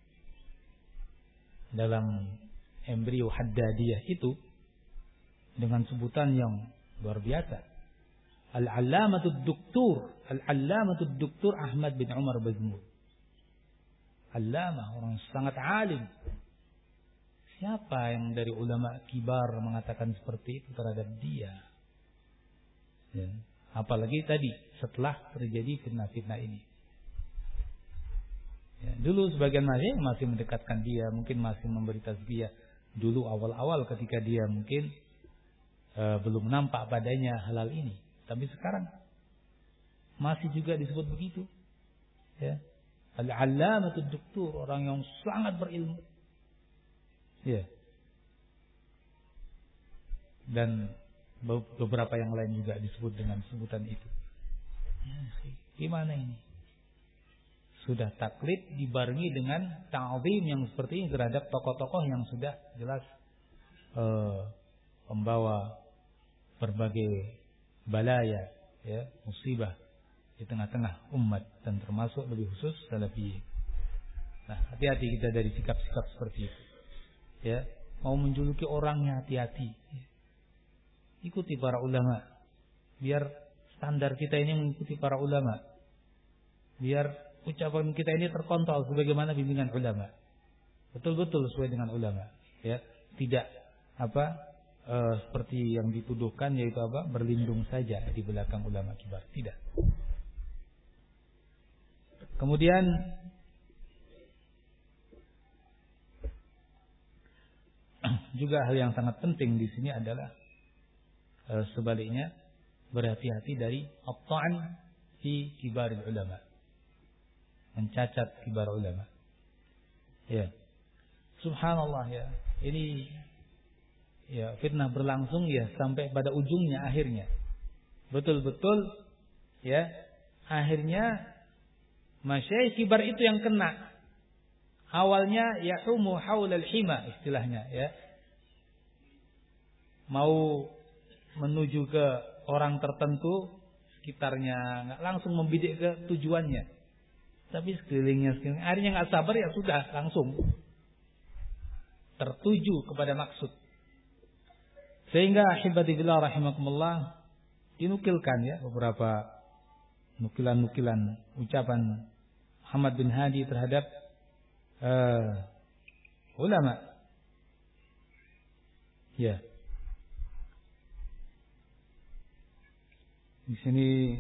dalam embrio Haddadiyah itu dengan sebutan yang luar biasa. Al-Allamatud Doktor, Al-Allamatud Doktor Ahmad bin Umar Bazmul. Allamah, orang sangat alim. Siapa yang dari ulama kibar mengatakan seperti itu terhadap dia? Ya. Apalagi tadi setelah terjadi fitnah-fitnah ini. Ya, dulu sebagian masih masih mendekatkan dia, mungkin masih memberi tazkiyah dulu awal-awal ketika dia mungkin uh, belum nampak padanya halal ini. Tapi sekarang masih juga disebut begitu. Ya. Al-Allamatud Doktor, orang yang sangat berilmu. Ya. Dan beberapa yang lain juga disebut dengan sebutan itu. Ya, gimana ini? Sudah taklid dibarengi dengan ta'zim yang seperti ini terhadap tokoh-tokoh yang sudah jelas uh, membawa berbagai balaya, ya, musibah di tengah-tengah umat dan termasuk lebih khusus salafiyin. Nah, hati-hati kita dari sikap-sikap seperti itu. Ya, mau menjuluki orangnya hati-hati. Ikuti para ulama. Biar standar kita ini mengikuti para ulama. Biar ucapan kita ini terkontrol sebagaimana bimbingan ulama. Betul-betul sesuai dengan ulama. Ya, tidak apa e, seperti yang dituduhkan yaitu apa? Berlindung saja di belakang ulama kibar. Tidak. Kemudian juga hal yang sangat penting di sini adalah sebaliknya berhati-hati dari at-ta'n fi kibarul ulama, mencacat kibar ulama. Ya. Subhanallah ya. Ini ya fitnah berlangsung ya sampai pada ujungnya akhirnya. Betul-betul ya, akhirnya masyayikh kibar itu yang kena. Awalnya yahumu haulal hima istilahnya ya. Mau menuju ke orang tertentu sekitarnya, enggak langsung membidik ke tujuannya. Tapi sekelilingnya sekelilingnya akhirnya enggak sabar ya sudah langsung tertuju kepada maksud. Sehingga ahibati billah rahimakumullah dinukilkan ya beberapa nukilan-nukilan ucapan Muhammad bin Hadi terhadap uh, ulama. Ya. Di sini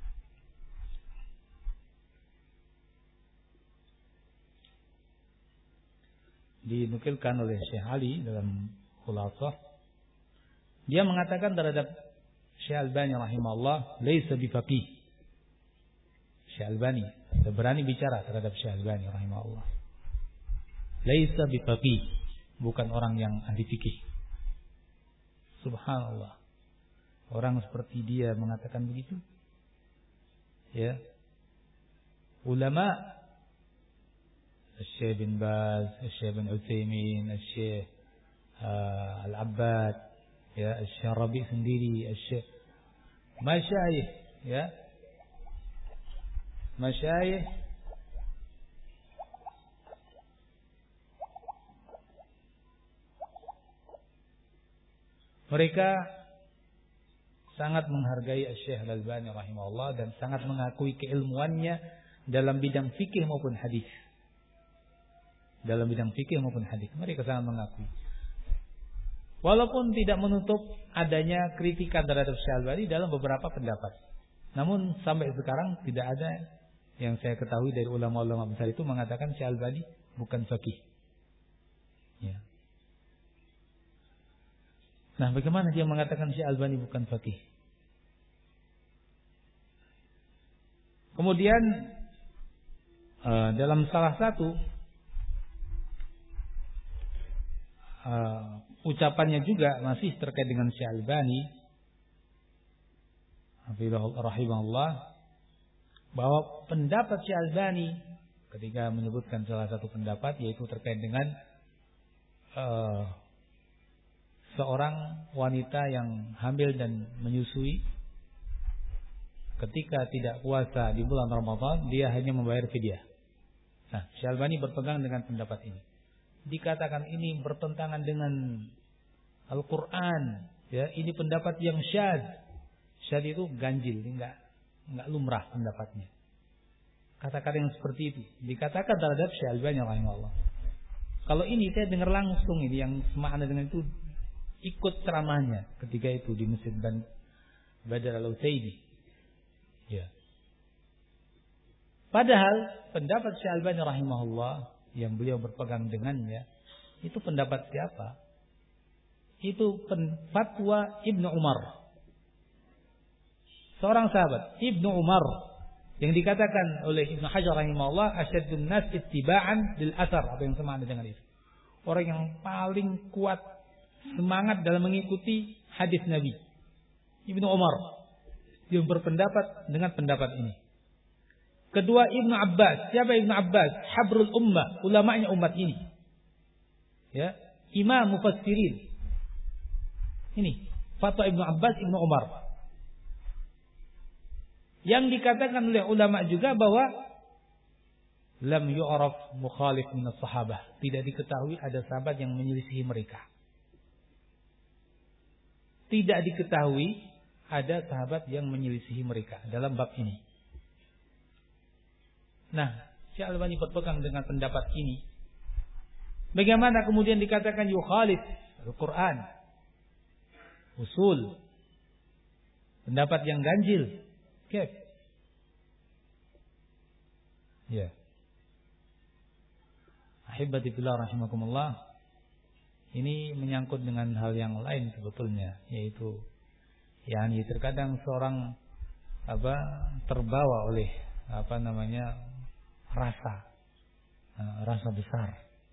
dinukilkan oleh Syekh Ali dalam Khulasah. Dia mengatakan terhadap Syekh Albani rahimahullah, "Laisa bifaqih." Syekh Albani berani bicara terhadap Syekh Albani rahimahullah. "Laisa bifaqih," bukan orang yang ahli fikih. Subhanallah. Orang seperti dia mengatakan begitu. Ya. Ulama Syekh bin Baz, Syekh bin Utsaimin, Syekh uh, Al-Abbad, ya, Syekh Rabi sendiri, Syekh masyayikh, ya. Masyayikh mereka sangat menghargai Syekh Al-Albani rahimahullah dan sangat mengakui keilmuannya dalam bidang fikih maupun hadis. Dalam bidang fikih maupun hadis mereka sangat mengakui. Walaupun tidak menutup adanya kritikan terhadap Syekh Al-Albani dalam beberapa pendapat. Namun sampai sekarang tidak ada yang saya ketahui dari ulama-ulama besar itu mengatakan Syekh Al-Albani bukan faqih. Ya. Nah, bagaimana dia mengatakan Syekh Al-Albani bukan faqih? Kemudian uh, dalam salah satu uh, ucapannya juga masih terkait dengan Syekh Al-Albani rahimahullah, bahwa pendapat Syekh Al-Albani ketika menyebutkan salah satu pendapat yaitu terkait dengan uh, seorang wanita yang hamil dan menyusui ketika tidak puasa di bulan Ramadan, dia hanya membayar fidyah. Nah, Syekh Albani berpegang dengan pendapat ini. Dikatakan ini bertentangan dengan Al-Quran, ya, ini pendapat yang syadz. Syadz itu ganjil, enggak enggak lumrah pendapatnya. Kata-kata yang seperti itu dikatakan terhadap Syekh Albani rahimahullah. Kalau ini saya dengar langsung ini yang semakna dengan itu, ikut ceramahnya ketika itu di Masjid Badar Al-Utsaibi. Ya. Padahal pendapat Syekh Albani rahimahullah yang beliau berpegang dengannya itu pendapat siapa? Itu fatwa Ibnu Umar. Seorang sahabat Ibnu Umar yang dikatakan oleh Ibnu Hajar rahimahullah asyaddun nas ittiba'an lil athar, apa yang sama dengan itu. Orang yang paling kuat semangat dalam mengikuti hadis Nabi. Ibnu Umar yang berpendapat dengan pendapat ini. Kedua Ibnu Abbas. Siapa Ibnu Abbas? Habrul ummah, ulamanya umat ini. Ya, imam mufassirin. Ini fatwa Ibnu Abbas, Ibnu Umar. Yang dikatakan oleh ulama juga bahwa lam yu'raf mukhalif minas sahabah. Tidak diketahui ada sahabat yang menyelisihi mereka. Tidak diketahui ada sahabat yang menyelisihi mereka dalam bab ini. Nah, Syekh Albani berpegang dengan pendapat ini. Bagaimana kemudian dikatakan yukhalif Al-Quran, usul, pendapat yang ganjil? Kif? Ya. Ahibati fillah rahimakumullah. Ini menyangkut dengan hal yang lain sebetulnya, yaitu yakni terkadang seorang apa terbawa oleh apa namanya rasa rasa besar,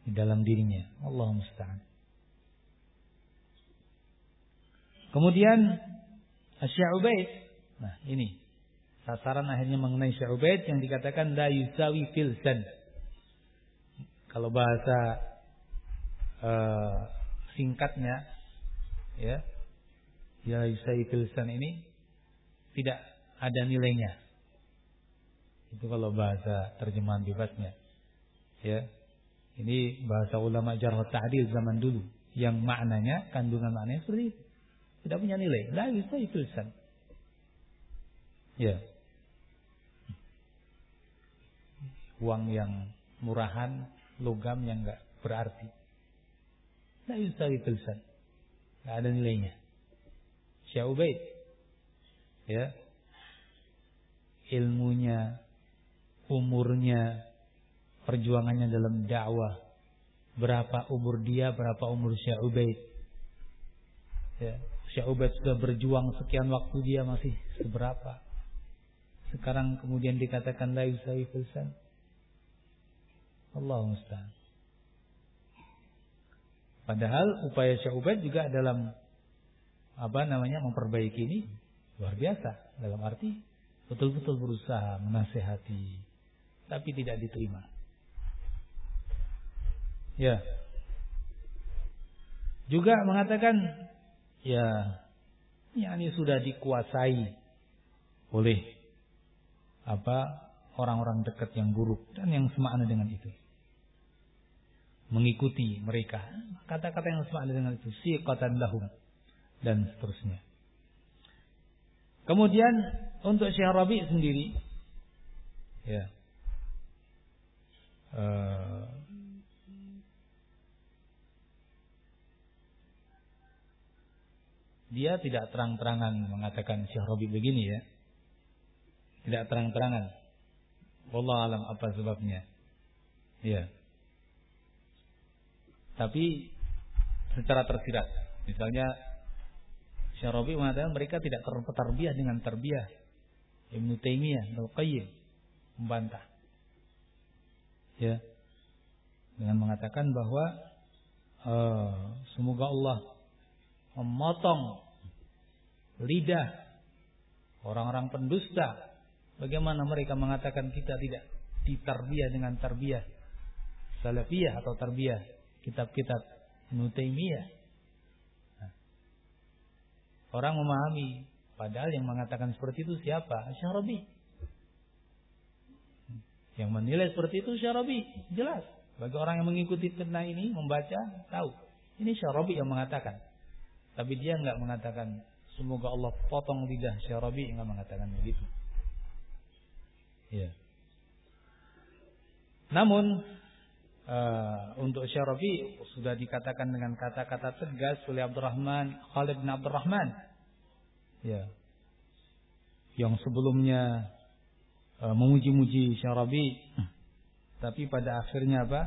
di dalam dirinya. Allahu musta'an. Kemudian Syekh Ubaid. Nah, ini sasaran akhirnya mengenai Syekh Ubaid yang dikatakan la yusawi filsan. Kalau bahasa uh, singkatnya ya, ya yusawi filsan ini tidak ada nilainya. Itu kalau bahasa terjemahan bebasnya. Ya. Ini bahasa ulama jarh ta'dil zaman dulu yang maknanya, kandungan maknanya seperti itu. Tidak punya nilai. La yusawi filsan. Ya. Uang yang murahan, logam yang enggak berarti. La yusawi filsan. Enggak ada nilainya. Syekh Ubaid. Ya. Ilmunya, umurnya, perjuangannya dalam dakwah. Berapa umur dia, berapa umur Syekh Ubaid. Ya. Syekh Ubaid sudah berjuang sekian waktu, dia masih seberapa. Sekarang kemudian dikatakan la yusawi filsan. Allahu musta'an. Padahal upaya Syekh Ubaid juga dalam apa namanya memperbaiki ini luar biasa. Dalam arti betul-betul berusaha menasihati, tapi tidak diterima. Ya. Juga mengatakan ya, ini sudah dikuasai oleh apa orang-orang dekat yang buruk dan yang semakna dengan itu. Mengikuti mereka, kata-kata yang semakna dengan itu, siqatan lahum dan seterusnya. Kemudian untuk Syekh Rabi' sendiri, ya, uh, dia tidak terang-terangan mengatakan Syekh Rabi' begini ya. Tidak terang-terangan. Wallahu alam apa sebabnya. Ya. Tapi secara tersirat. Misalnya Syekh Rabi' mengatakan mereka tidak tertarbiyah dengan tarbiyah Ibnu Taimiyah, Al-Qayyim membantah. Ya. Dengan mengatakan bahwa uh, semoga Allah memotong lidah orang-orang pendusta. Bagaimana mereka mengatakan kita tidak ditarbiyah dengan tarbiyah salafiyah atau tarbiyah kitab-kitab Ibnu Taimiyah. Nah, orang memahami, padahal yang mengatakan seperti itu siapa? Syekh Rabi'. Yang menilai seperti itu Syekh Rabi', jelas. Bagi orang yang mengikuti fitnah ini membaca tahu. Ini Syekh Rabi' yang mengatakan. Tapi dia enggak mengatakan semoga Allah potong lidah Syekh Rabi', enggak mengatakan begitu. Ya. Namun uh, untuk Syekh Rabi' sudah dikatakan dengan kata-kata tegas oleh Abdurrahman Khalid bin Abdurrahman. Ya. Yang sebelumnya uh, memuji-muji Syekh Rabi', tapi pada akhirnya apa?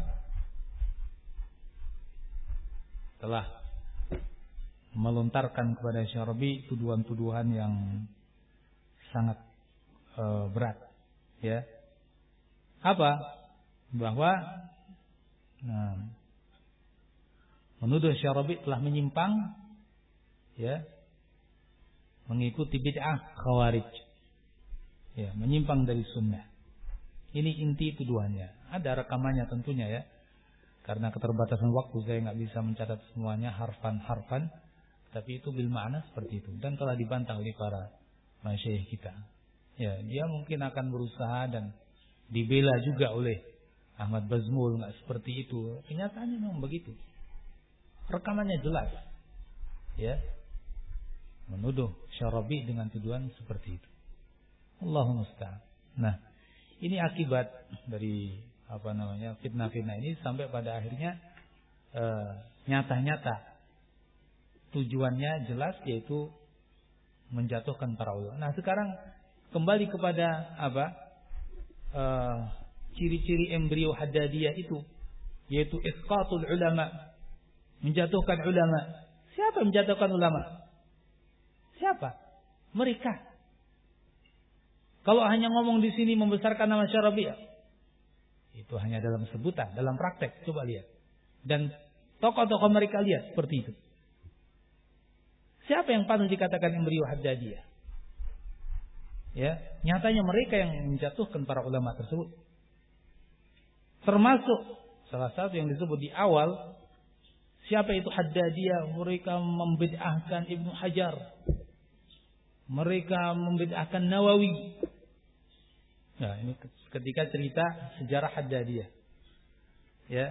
Telah melontarkan kepada Syekh Rabi' tuduhan-tuduhan yang sangat uh, berat. Ya, apa? Bahwa nah, menuduh Syekh Rabi' telah menyimpang, ya, mengikuti bid'ah Khawarij, ya, menyimpang dari sunnah. Ini inti tuduhannya. Ada rekamannya tentunya ya, karena keterbatasan waktu saya nggak bisa mencatat semuanya harfan-harfan, tapi itu bil makna seperti itu dan telah dibantah oleh para masyayikh kita. Ya, dia mungkin akan berusaha dan dibela juga oleh Ahmad Bazmul, nggak seperti itu. Kenyataannya memang begitu. Rekamannya jelas. Ya. Menuduh Syekh Rabi' dengan tuduhan seperti itu. Allahu musta'an. Nah, ini akibat dari apa namanya fitnah-fitnah ini sampai pada akhirnya eh, nyata-nyata tujuannya jelas, yaitu menjatuhkan para ulama. Nah, sekarang kembali kepada apa uh, ciri-ciri embrio Haddadiyah itu, yaitu isqatul ulama, menjatuhkan ulama. Siapa yang menjatuhkan ulama? Siapa? Mereka. Kalau hanya ngomong di sini membesarkan nama Syekh Rabi', itu hanya dalam sebutan, dalam praktek. Coba lihat. Dan tokoh-tokoh mereka lihat seperti itu. Siapa yang pantas dikatakan embrio Haddadiyah? Ya, nyatanya mereka yang menjatuhkan para ulama tersebut. Termasuk salah satu yang disebut di awal, siapa itu Haddadiyah? Mereka membid'ahkan Ibnu Hajar. Mereka membid'ahkan Nawawi. Nah, ini ketika cerita sejarah Haddadiyah. Ya.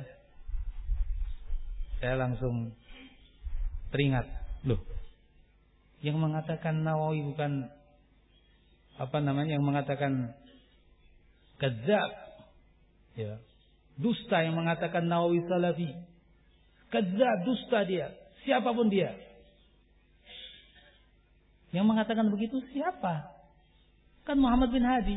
Saya langsung teringat, loh. Yang mengatakan Nawawi bukan apa namanya, yang mengatakan kadzab. Ya. Dusta yang mengatakan Nawawi salafi. Kadzab, dusta dia. Siapapun dia. Yang mengatakan begitu siapa? Kan Muhammad bin Hadi.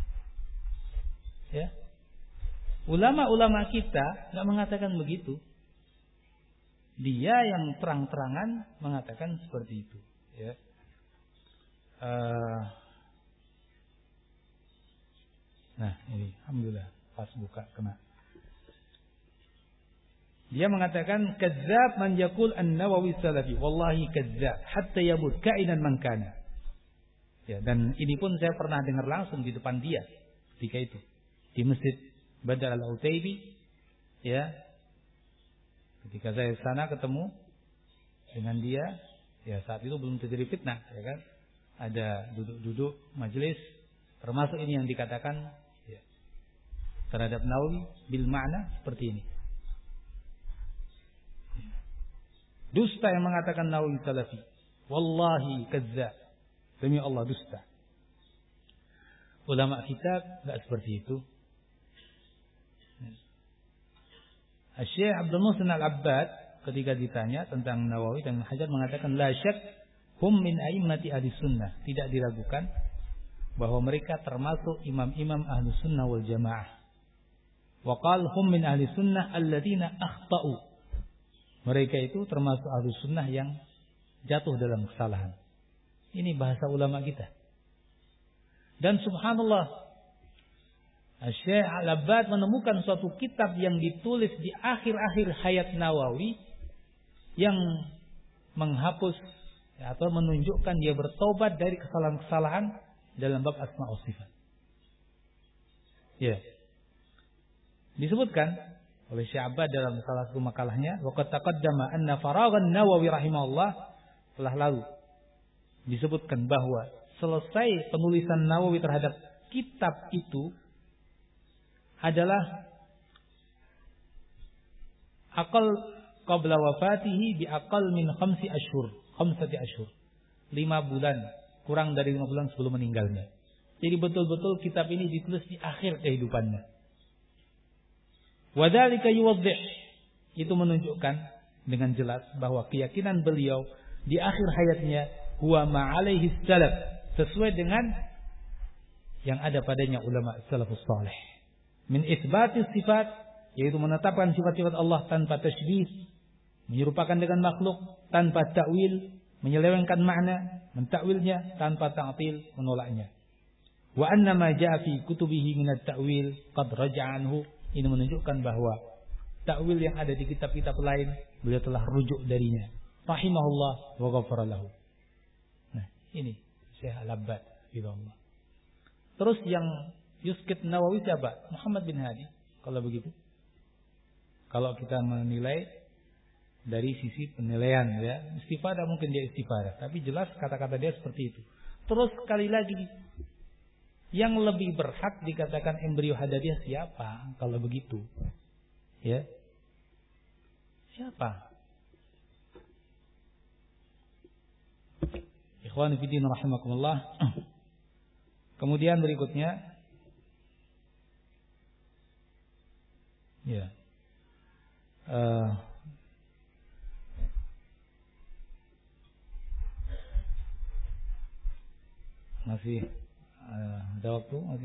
Ya. Ulama-ulama kita enggak mengatakan begitu. Dia yang terang-terangan mengatakan seperti itu. Ya. Uh, nah ini, alhamdulillah pas buka kena. Dia mengatakan kadzab man yaqul an-Nawawi salafi, wallahi kadzab hatta yamut kainan man kana. Ya, dan ini pun saya pernah dengar langsung di depan dia ketika itu di Masjid Badar Al-Utaibi. Ya. Ketika saya ke sana ketemu dengan dia, ya saat itu belum terjadi fitnah, ya kan? Ada duduk-duduk majelis, termasuk ini yang dikatakan ya, terhadap Nawawi bil makna seperti ini. Dusta yang mengatakan Nawawi salafi, wallahi kadzab, demi Allah dusta. Ulama kita enggak seperti itu. Syekh Abdul Muhsin Al-Abbad ketika ditanya tentang Nawawi dan Hajar mengatakan la syak hum min a'immati ahli sunnah, tidak diragukan bahwa mereka termasuk imam-imam ahli sunnah wal jamaah. Wa qal hum min ahli sunnah alladziina akhta'u, mereka itu termasuk ahli sunnah yang jatuh dalam kesalahan. Ini bahasa ulama kita. Dan subhanallah, Syekh Al-Abbad menemukan suatu kitab yang ditulis di akhir-akhir hayat Nawawi yang menghapus ya, atau menunjukkan dia bertobat dari kesalahan-kesalahan dalam bab asma wa sifat. Ya. Disebutkan oleh Syekh Abbad dalam salah satu makalahnya, waqad taqaddama anna faraghan Nawawi rahimahullah, telah lalu disebutkan bahwa selesai penulisan Nawawi terhadap kitab itu adalah aqal qabla wafatihi bi aqal min khamsi ashhur, khamsati ashhur. lima bulan, kurang dari lima bulan sebelum meninggalnya. Jadi betul-betul kitab ini ditulis di akhir kehidupannya. Wa dzalika yuwaddih, itu menunjukkan dengan jelas bahwa keyakinan beliau di akhir hayatnya huwa ma'alaihi salaf, sesuai dengan yang ada padanya ulama salafus salih. Min isbatis sifat, yaitu menetapkan sifat-sifat Allah tanpa tasybih, menyerupakan dengan makhluk tanpa ta'wil, menyelewengkan makna, mentakwilnya tanpa ta'til, menolaknya. Wa anna ma jaa fi kutubihi min at-ta'wil qad raja'a anhu, ini menunjukkan bahwa ta'wil yang ada di kitab-kitab lain beliau telah rujuk darinya. Rahimahullah wa ghafara lahu. Nah, ini Syekh Al-Abbad Allah. Terus yang yuskit Nawawi siapa? Muhammad bin Hadi. Kalau begitu, kalau kita menilai dari sisi penilaian, ya, istifadah mungkin dia istifadah, tapi jelas kata-kata dia seperti itu. Terus sekali lagi, yang lebih berhak dikatakan embrio Haddadiyah siapa? Kalau begitu, ya, siapa? Ikhwani fillah rahimakumullah. Kemudian berikutnya, ya, uh, masih uh, ada waktu masih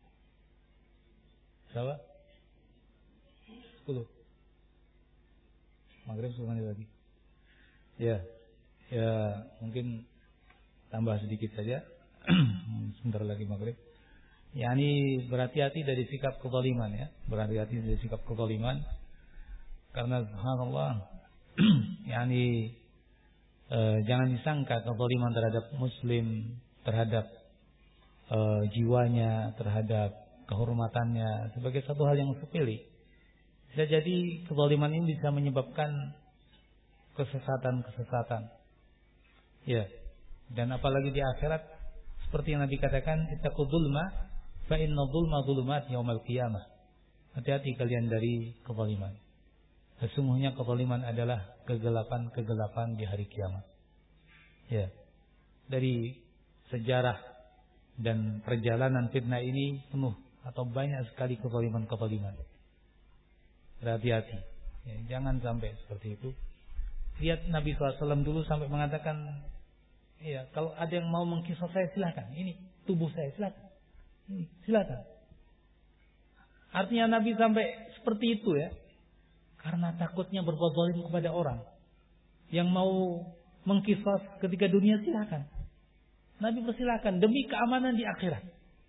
berapa? sepuluh maghrib sepuluh menit lagi. Ya, ya mungkin tambah sedikit saja. Sebentar lagi maghrib. Ya, ini berhati-hati dari sikap kezaliman, ya. Berhati-hati dari sikap kezaliman. Karena subhanallah, yani eh, jangan disangka kezaliman terhadap muslim, terhadap eh, jiwanya, terhadap kehormatannya sebagai satu hal yang sepele. Bisa jadi kezaliman ini bisa menyebabkan kesesatan-kesesatan. Ya. Dan apalagi di akhirat seperti yang Nabi katakan, ittaqul dzulma fa inna dzulma dzulumat yaumal qiyamah. Hati-hati kalian dari kezaliman. Sesungguhnya kezaliman adalah kegelapan-kegelapan di hari kiamat. Ya. Dari sejarah dan perjalanan fitnah ini penuh atau banyak sekali kezaliman-kezaliman. Berhati-hati. Ya, jangan sampai seperti itu. Lihat Nabi shallallahu alaihi wasallam dulu sampai mengatakan, ya, kalau ada yang mau mengkisah saya silakan. Ini tubuh saya silakan. Ini silakan. Artinya Nabi sampai seperti itu ya. Karena takutnya berbuat zalim kepada orang. Yang mau mengkisah ketika dunia silakan. Nabi persilakan demi keamanan di akhirat.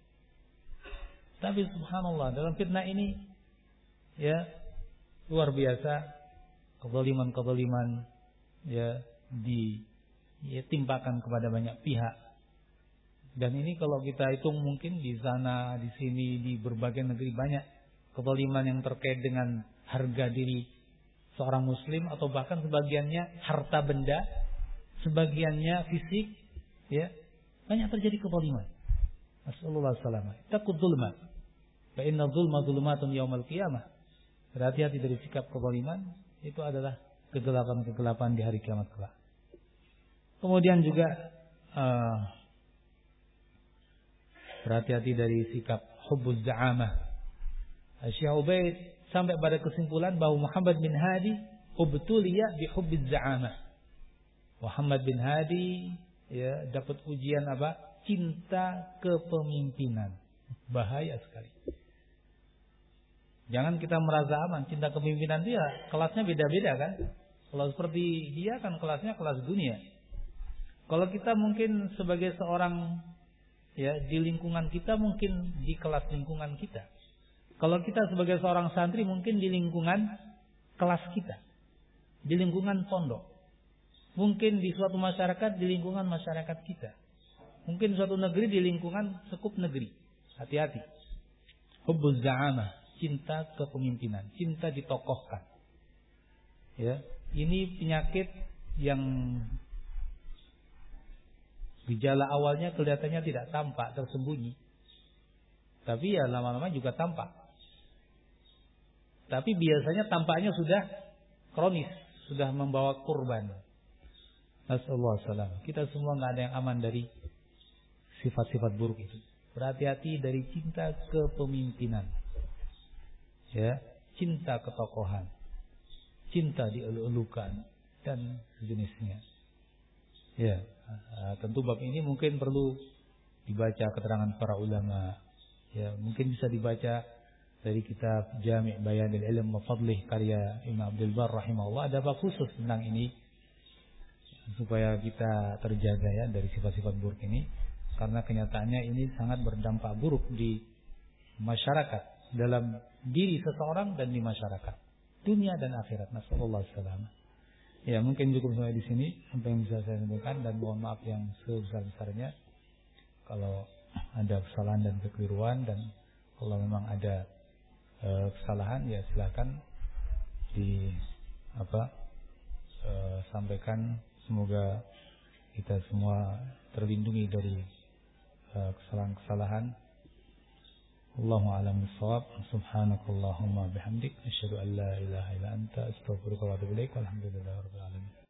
Tapi subhanallah dalam fitnah ini ya luar biasa kezaliman-kezaliman ya ditimpakan kepada banyak pihak. Dan ini kalau kita hitung mungkin di sana, di sini, di berbagai negeri banyak kezaliman yang terkait dengan harga diri seorang muslim atau bahkan sebagiannya harta benda, sebagiannya fisik, ya banyak terjadi kezaliman. Nasallallahu alaihi wasallam. Taqul dzulma. Fa inna dzulma dzulumatun yaumal qiyamah. Berhati-hati dari sikap kezaliman, itu adalah kegelapan-kegelapan di hari kiamat kelak. Kemudian juga uh, berhati-hati dari sikap hubbuz za'amah. Syekh Ubaid sampai pada kesimpulan bahwa Muhammad bin Hadi ubtuliya bi hubbiz za'amah. Muhammad bin Hadi ya dapat ujian apa? Cinta kepemimpinan. Bahaya sekali. Jangan kita merasa aman. Cinta kepemimpinan dia kelasnya beda-beda kan. Kalau seperti dia kan kelasnya kelas dunia. Kalau kita mungkin sebagai seorang ya di lingkungan kita mungkin di kelas lingkungan kita. Kalau kita sebagai seorang santri mungkin di lingkungan kelas kita. Di lingkungan pondok. Mungkin di suatu masyarakat di lingkungan masyarakat kita. Mungkin suatu negeri di lingkungan sekup negeri. Hati-hati. Hubbuz za'amah. Cinta kepemimpinan, cinta ditokohkan. Ya, ini penyakit yang gejala awalnya kelihatannya tidak tampak, tersembunyi. Tapi ya lama-lama juga tampak. Tapi biasanya tampaknya sudah kronis, sudah membawa kurban. Nasallahu alaihi wasallam. Kita semua nggak ada yang aman dari sifat-sifat buruk itu. Berhati-hati dari cinta kepemimpinan. Ya, cinta ketokohan, cinta dielu-elukan dan sejenisnya. Ya, tentu bab ini mungkin perlu dibaca keterangan para ulama. Ya, mungkin bisa dibaca dari kitab Jami' Bayanil Ilm wa Fadlih karya Imam Abdul Bar rahimahullah. Ada bab khusus tentang ini supaya kita terjaga ya dari sifat-sifat buruk ini, karena kenyataannya ini sangat berdampak buruk di masyarakat, dalam diri seseorang dan di masyarakat dunia dan akhirat. Nasallallahu alaihi wasallam. Ya, mungkin cukup sampai di sini apa yang bisa saya sampaikan, dan mohon maaf yang sebesar-besarnya kalau ada kesalahan dan kekeliruan, dan kalau memang ada e, kesalahan ya silakan di apa e, sampaikan. Semoga kita semua terlindungi dari e, kesalahan-kesalahan. Allahu a'lam bissawab. Subhanakallahumma bihamdik asyhadu an la ilaha illa anta astaghfiruka wa atubu ilaik. Walhamdulillahirabbil alamin.